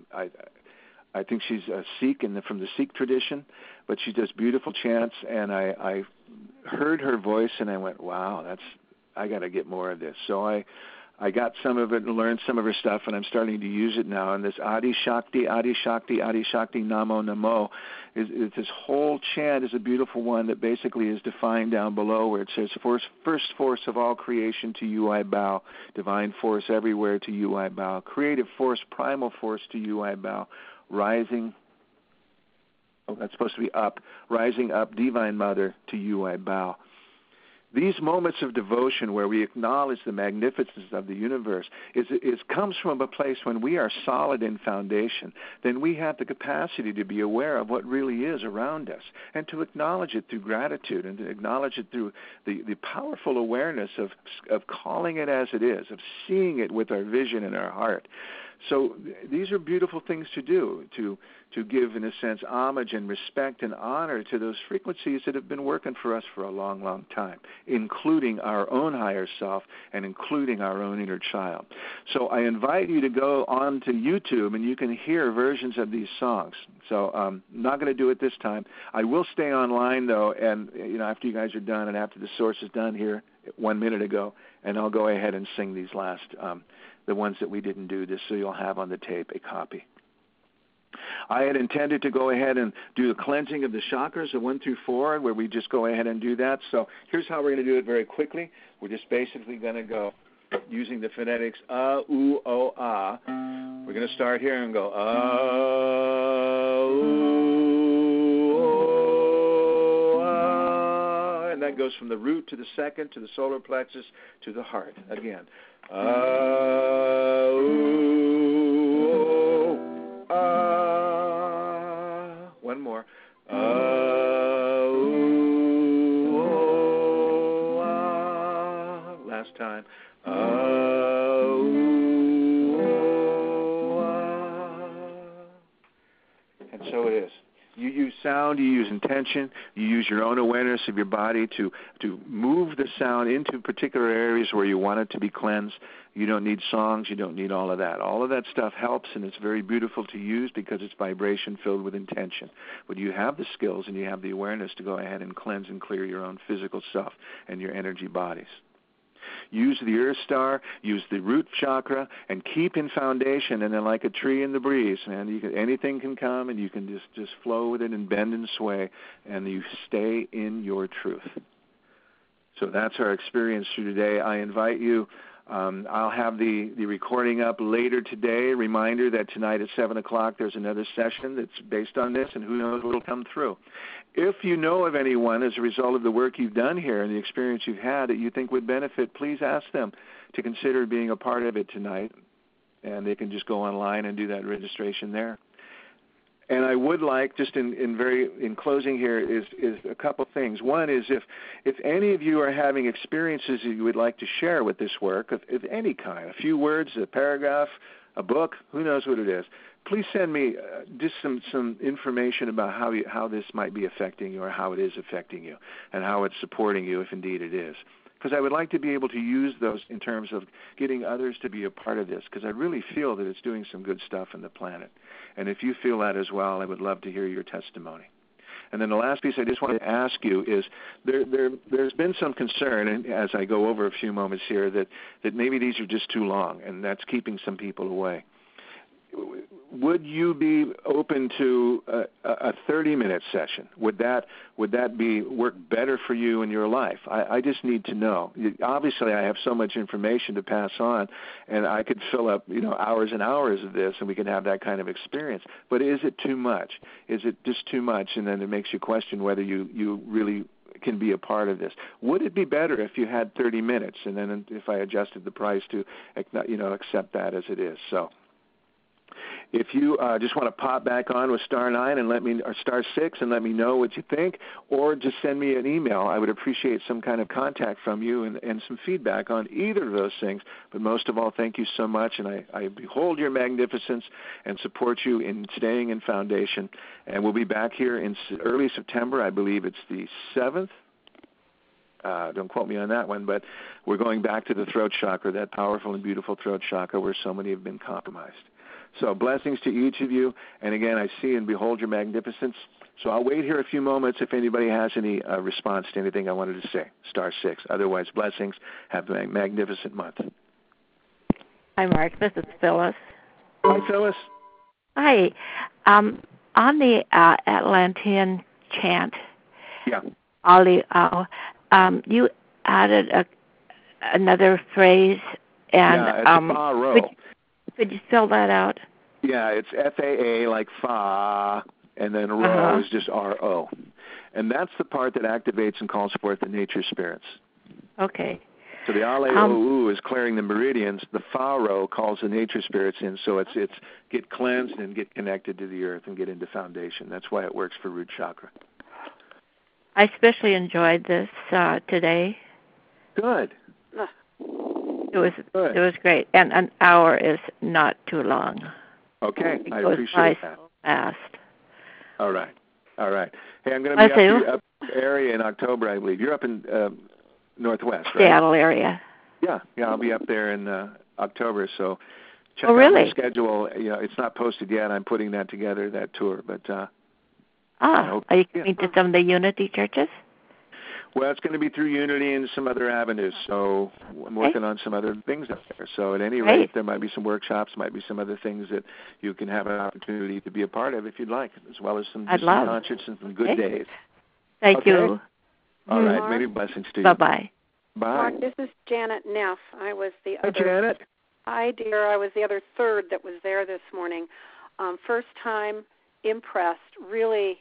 I think she's a Sikh from the Sikh tradition, but she does beautiful chants, and I heard her voice, and I went, wow, I got to get more of this. So I got some of it and learned some of her stuff, and I'm starting to use it now. And this Adi Shakti, Adi Shakti, Adi Shakti, Namo, Namo, this whole chant is a beautiful one that basically is defined down below where it says, first force of all creation, to you I bow. Divine force everywhere, to you I bow. Creative force, primal force, to you I bow. Rising, that's supposed to be up. Rising up, Divine Mother, to you I bow. These moments of devotion where we acknowledge the magnificence of the universe comes from a place when we are solid in foundation. Then we have the capacity to be aware of what really is around us and to acknowledge it through gratitude and to acknowledge it through the powerful awareness of calling it as it is, of seeing it with our vision and our heart. So these are beautiful things to do, to give, in a sense, homage and respect and honor to those frequencies that have been working for us for a long, long time, including our own higher self and including our own inner child. So I invite you to go on to YouTube, and you can hear versions of these songs. So I'm not going to do it this time. I will stay online, though, and after you guys are done and after the source is done here 1 minute ago, and I'll go ahead and sing these last the ones that we didn't do, this, so you'll have on the tape a copy. I had intended to go ahead and do the cleansing of the chakras, the 1 through 4, where we just go ahead and do that. So here's how we're going to do it very quickly. We're just basically going to go using the phonetics U, O, A. We're going to start here and go U, O, A. And that goes from the root to the second, to the solar plexus, to the heart. Again. One more. Last time. And so it is. You use sound, you use intention, you use your own awareness of your body to move the sound into particular areas where you want it to be cleansed. You don't need songs, you don't need all of that. All of that stuff helps, and it's very beautiful to use because it's vibration filled with intention. But you have the skills and you have the awareness to go ahead and cleanse and clear your own physical self and your energy bodies. Use the earth star, use the root chakra, and keep in foundation. And then, like a tree in the breeze, man, anything can come, and you can just flow with it and bend and sway, and you stay in your truth. So that's our experience through today. I invite you. I'll have the recording up later today. Reminder that tonight at 7 o'clock there's another session that's based on this, and who knows what will come through. If you know of anyone as a result of the work you've done here and the experience you've had that you think would benefit, please ask them to consider being a part of it tonight, and they can just go online and do that registration there. And I would like, just in closing here, is a couple things. One is if any of you are having experiences that you would like to share with this work of any kind, a few words, a paragraph, a book, who knows what it is, please send me just some information about how this might be affecting you or how it is affecting you and how it's supporting you, if indeed it is. Because I would like to be able to use those in terms of getting others to be a part of this, because I really feel that it's doing some good stuff on the planet. And if you feel that as well, I would love to hear your testimony. And then the last piece I just wanted to ask you is there's been some concern, and as I go over a few moments here, that maybe these are just too long, and that's keeping some people away. Would you be open to a 30-minute session? Would that work better for you in your life? I just need to know. Obviously, I have so much information to pass on, and I could fill up hours and hours of this, and we could have that kind of experience. But is it too much? Is it just too much? And then it makes you question whether you really can be a part of this. Would it be better if you had 30 minutes, and then if I adjusted the price to, accept that as it is? So if you just want to pop back on with star 9 and or star 6 and let me know what you think, or just send me an email. I would appreciate some kind of contact from you and some feedback on either of those things. But most of all, thank you so much, and I behold your magnificence and support you in staying in Foundation. And we'll be back here in early September. I believe it's the 7th. Don't quote me on that one, but we're going back to the throat chakra, that powerful and beautiful throat chakra where so many have been compromised. So blessings to each of you. And again, I see and behold your magnificence. So I'll wait here a few moments if anybody has any response to anything I wanted to say. Star 6. Otherwise, blessings. Have a magnificent month. Hi, Mark. This is Phyllis. Hi, Phyllis. Hi. On the Atlantean chant, yeah, Ali, you added another phrase. And, yeah, it's Fa-Ro. Could you spell that out? Yeah, it's F-A-A like Fa, and then Ro is just R-O. And that's the part that activates and calls forth the nature spirits. Okay. So the Ale-O-U is clearing the meridians. The Fa-Ro calls the nature spirits in, so it's get cleansed and get connected to the earth and get into Foundation. That's why it works for root chakra. I especially enjoyed this today. Good. It was great, and an hour is not too long. Okay, I goes appreciate by that. So fast. All right. Hey, I'm going to be up area in October, I believe. You're up in Northwest, right? Seattle area. Yeah, I'll be up there in October. So check out my schedule. It's not posted yet. I'm putting that together, that tour. But are you coming to some of the Unity churches? Well, it's going to be through Unity and some other avenues. So I'm working on some other things up there. So at any rate, there might be some workshops, might be some other things that you can have an opportunity to be a part of if you'd like, as well as some concerts and some good days. Thank you. All right. Many blessings to you. Bye-bye. Bye. Mark, this is Janet Neff. I was the other. Hi, Janet. Hi, dear. I was the other third that was there this morning. First time, impressed. Really,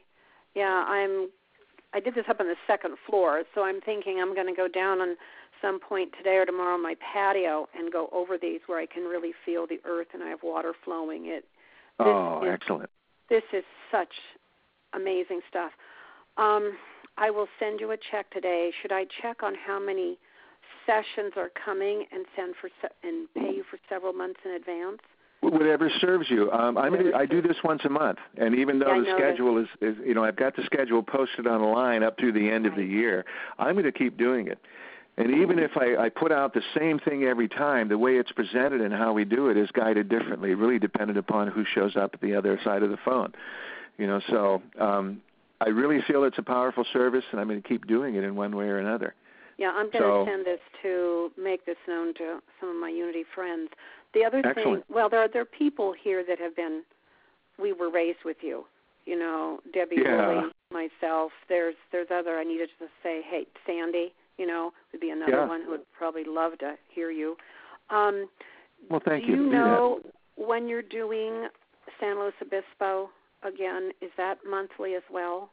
I did this up on the second floor, so I'm thinking I'm going to go down on some point today or tomorrow on my patio and go over these where I can really feel the earth and I have water flowing. Excellent. This is such amazing stuff. I will send you a check today. Should I check on how many sessions are coming and and pay you for several months in advance? Whatever serves you. I do this once a month, and even though the schedule is I've got the schedule posted online up through the end of the year, I'm going to keep doing it. And even if I put out the same thing every time, the way it's presented and how we do it is guided differently, really dependent upon who shows up at the other side of the phone. So I really feel it's a powerful service, and I'm going to keep doing it in one way or another. Yeah, I'm going to send this to make this known to some of my Unity friends. The other thing, there are people here that have been, we were raised with you, Debbie, Willie, myself. There's other, I needed to say, hey, Sandy, would be another one who would probably love to hear you. Well, thank you. Do you know when you're doing San Luis Obispo again? Is that monthly as well?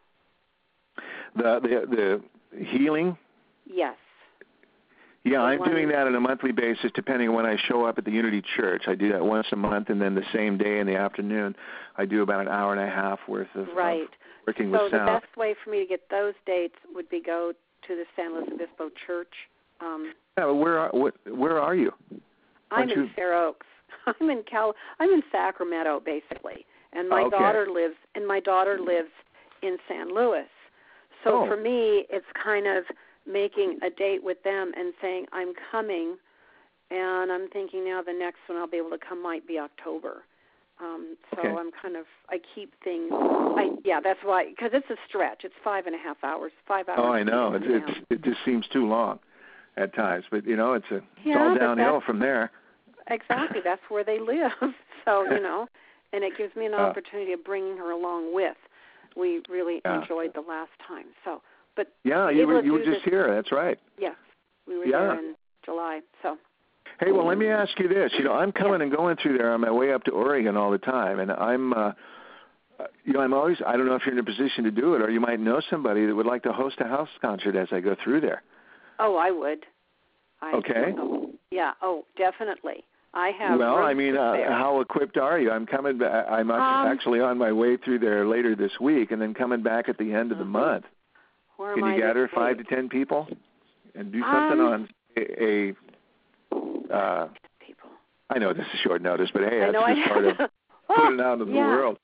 The healing? Yes. Yeah, I'm doing that on a monthly basis depending on when I show up at the Unity Church. I do that once a month, and then the same day in the afternoon, I do about an hour and a half worth of working with sound. So the best way for me to get those dates would be go to the San Luis Obispo Church. Where are you? I'm in Fair Oaks. I'm in Sacramento, basically, and my daughter lives in San Luis. So for me, it's kind of making a date with them and saying I'm coming, and I'm thinking now the next one I'll be able to come might be October. I'm I keep things. That's why, because it's a stretch. It's 5.5 hours. 5 hours. Oh, I know. It just seems too long at times, but it's all downhill from there. Exactly, that's where they live. So and it gives me an opportunity of bringing her along with. We really enjoyed the last time. So. But you were just here. That's right. Yes, we were here in July. So. Hey, well, let me ask you this. I'm coming and going through there on my way up to Oregon all the time, and I'm I'm always, I don't know if you're in a position to do it, or you might know somebody that would like to host a house concert as I go through there. Oh, I would. Okay. Yeah, definitely. I have. Well, I mean, how equipped are you? I'm coming back. I'm actually on my way through there later this week, and then coming back at the end of the month. Where Can you gather 5 to 10 people and do something on a people? I know this is short notice, but hey, that's just part of putting it out into the world.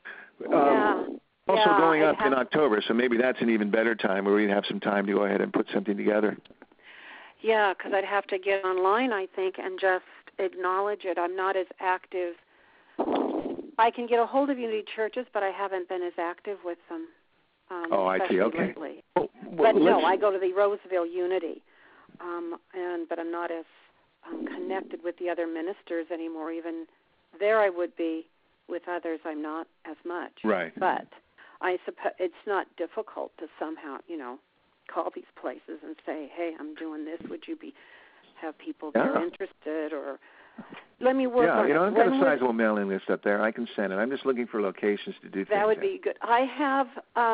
Also going up in October, so maybe that's an even better time where we'd have some time to go ahead and put something together. Yeah, because I'd have to get online, I think, and just acknowledge it. I'm not as active. I can get a hold of Unity churches, but I haven't been as active with them. I see. Okay. Lately. But no, I go to the Roseville Unity, but I'm not as connected with the other ministers anymore. Even there, I would be. With others, I'm not as much. Right. But I suppose it's not difficult to somehow, call these places and say, "Hey, I'm doing this. Would you have people that are interested?" Or let me work on it. I've got a sizable mailing list up there. I can send it. I'm just looking for locations to do things. That would be good. I have.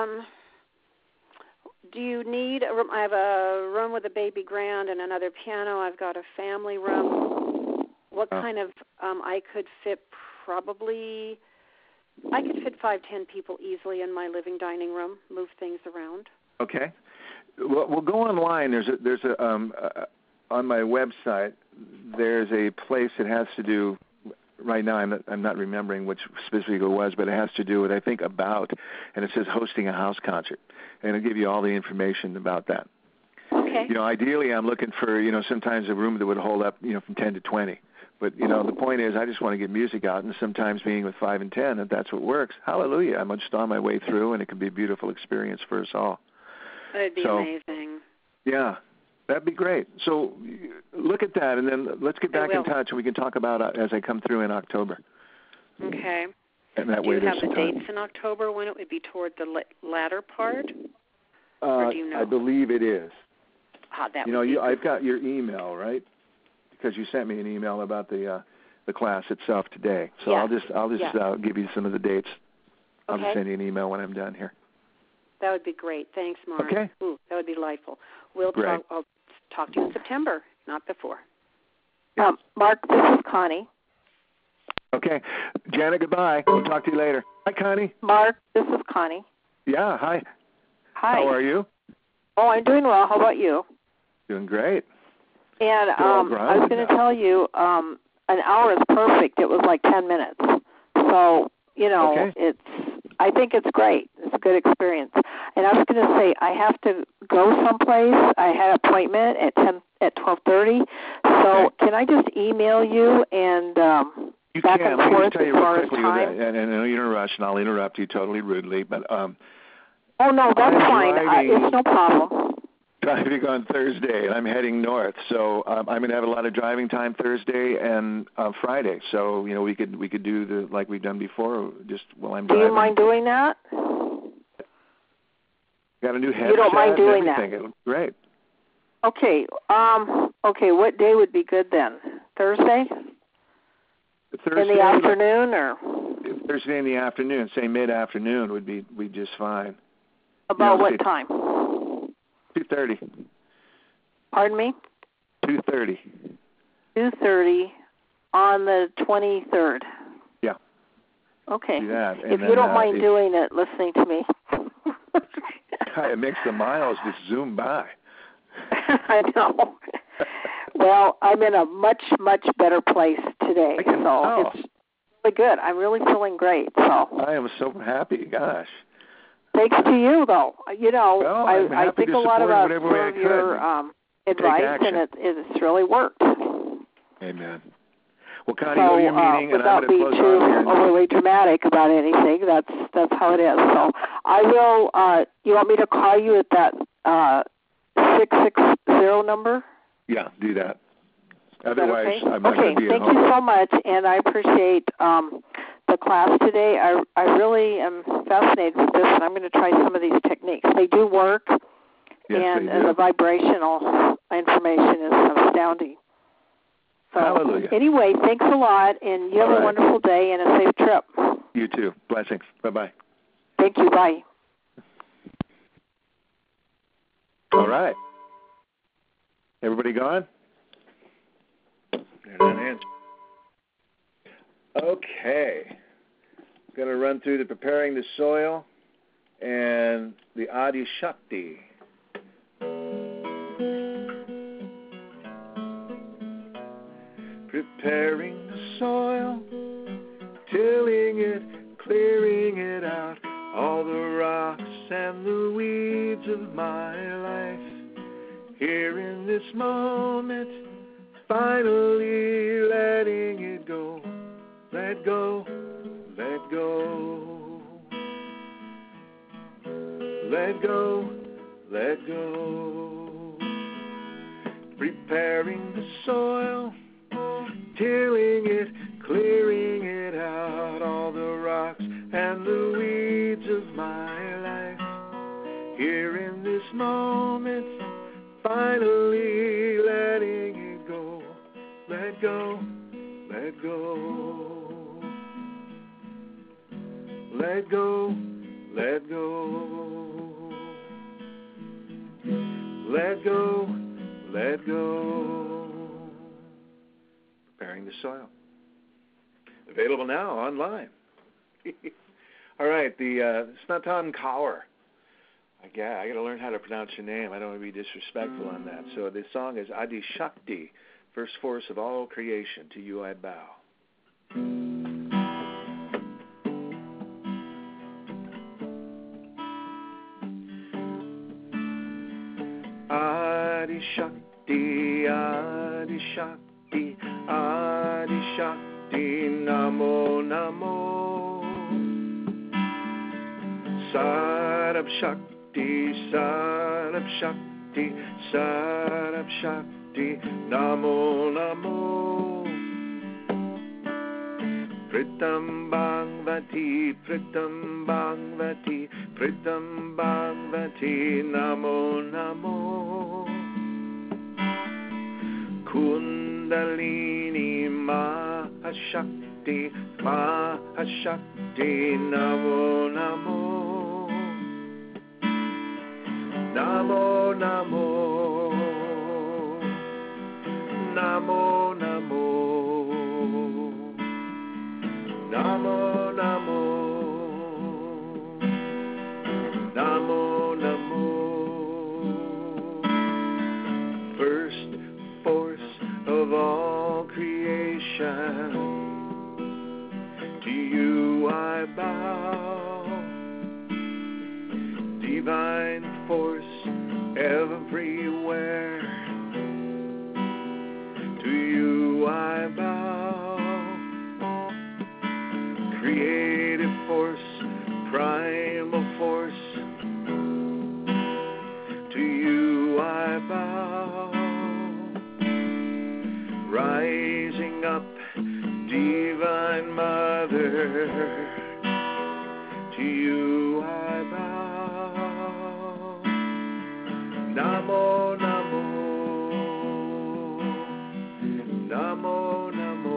Do you need a room? I have a room with a baby grand and another piano. I've got a family room. What kind of? I could fit. Probably, I could fit 5-10 people easily in my living dining room. Move things around. Okay. Well, we'll go online. There's a on my website. There's a place that has to do. Right now, I'm not remembering which specifically it was, but it has to do with, I think, about, and it says hosting a house concert, and it'll give you all the information about that. Okay. Ideally, I'm looking for sometimes a room that would hold up from 10 to 20. But, the point is I just want to get music out, and sometimes being with 5 and 10, if that's what works, hallelujah. I'm just on my way through, and it can be a beautiful experience for us all. That'd be amazing. Yeah, that'd be great. So look at that, and then let's get back in touch, and we can talk about it as I come through in October. Okay. And that do way you have the time. dates in October when it would be toward the latter part? Or do you know? I believe it is. That would be I've got your email, right? Because you sent me an email about the class itself today. So I'll just give you some of the dates. I'll just send you an email when I'm done here. That would be great. Thanks, Mark. Okay. Ooh, that would be delightful. I'll talk to you in September, not before. Mark, this is Connie. Okay. Janet, goodbye. We'll talk to you later. Hi, Connie. Mark, this is Connie. Yeah, hi. Hi. How are you? Oh, I'm doing well. How about you? Doing great. And I was going to tell you, an hour is perfect. It was like 10 minutes. So, I think it's great. It's a good experience. And I was going to say, I have to go someplace. I had an appointment at 12:30. So can I just email you and you back can. and forth as far as time? And I know you're in a rush, and I'll interrupt you totally rudely. But oh, no, that's fine. It's no problem. Driving on Thursday, and I'm heading north, so I'm going to have a lot of driving time Thursday and Friday. So we could do like we've done before, just while I'm driving. Do you mind doing that? Got a new headset. You don't mind doing that? It looks great. Okay. Okay. What day would be good then? Thursday? Thursday in the afternoon, or Thursday in the afternoon. Say mid-afternoon would be just fine. About what time? 2:30. Pardon me? 2:30. 2:30 on the 23rd. Yeah. Okay. Do that. If you don't mind doing it, listening to me. It makes the miles just zoom by. I know. Well, I'm in a much, much better place today, so it's really good. I'm really feeling great. So I am so happy. Gosh. Thanks to you, though. Well, I think a lot about some of your advice, and it's really worked. Amen. Well, Connie, go to your meeting, and I'm going to close out here. Without being too overly dramatic about anything, that's how it is. So I will. You want me to call you at that 660 number? Yeah, do that. Otherwise, okay? I'm not going to be at home. Thank you so much, and I appreciate the class today. I really am fascinated with this, and I'm going to try some of these techniques. They do work, and the vibrational information is astounding. So, hallelujah. Anyway, thanks a lot, and you have a wonderful day and a safe trip. You too. Blessings. Bye-bye. Thank you. Bye. All right. Everybody gone? They're not answering. Okay. Going to run through the preparing the soil and the Adi Shakti. Preparing the soil, tilling it, clearing it out, all the rocks and the weeds of my life. Here in this moment, finally letting it go. Let go, let go. Let go, let go. Preparing the soil, tilling it, clearing it out, all the rocks and the weeds of my life. Here in this moment, finally letting it go. Let go, let go. Let go, let go. Let go, let go. Preparing the soil. Available now online. All right, the Snatan Kaur. I got to learn how to pronounce your name. I don't want to be disrespectful on that. So this song is Adi Shakti, first force of all creation. To you I bow. Adi Shakti, Adi Shakti, Adi Shakti, Namo Namo. Sarab Shakti, Sarab Shakti, Sarab Shakti, Namo Namo. Pritam Bhagavati, Pritam Bhagavati, Pritam Bhagavati, Namo Namo. Kundalini Mahashakti, Mahashakti, Namo Namo. Namo Namo, Namo Namo, Namo Namo, Namo Namo. First force of all creation, to you I bow. Divine force everywhere, to you I bow. Creative force, primal force, to you I bow. Rising up, Divine Mother, to you I bow. Namo Namo, Namo Namo,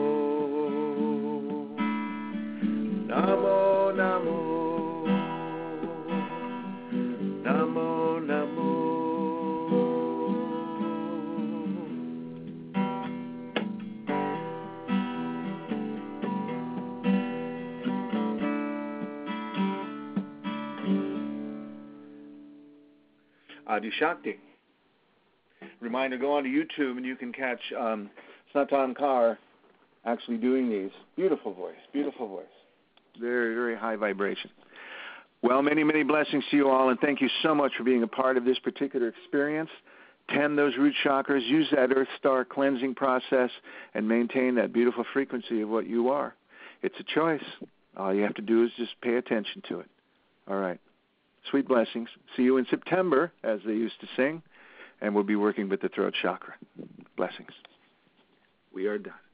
Namo Namo, Namo Namo. Adi Shakti. Reminder, go on to YouTube and you can catch Snatan Kaur actually doing these. Beautiful voice, beautiful voice. Very, very high vibration. Well, many, many blessings to you all, and thank you so much for being a part of this particular experience. Tend those root chakras, use that Earth Star cleansing process, and maintain that beautiful frequency of what you are. It's a choice. All you have to do is just pay attention to it. All right. Sweet blessings. See you in September, as they used to sing, and we'll be working with the throat chakra. Blessings. We are done.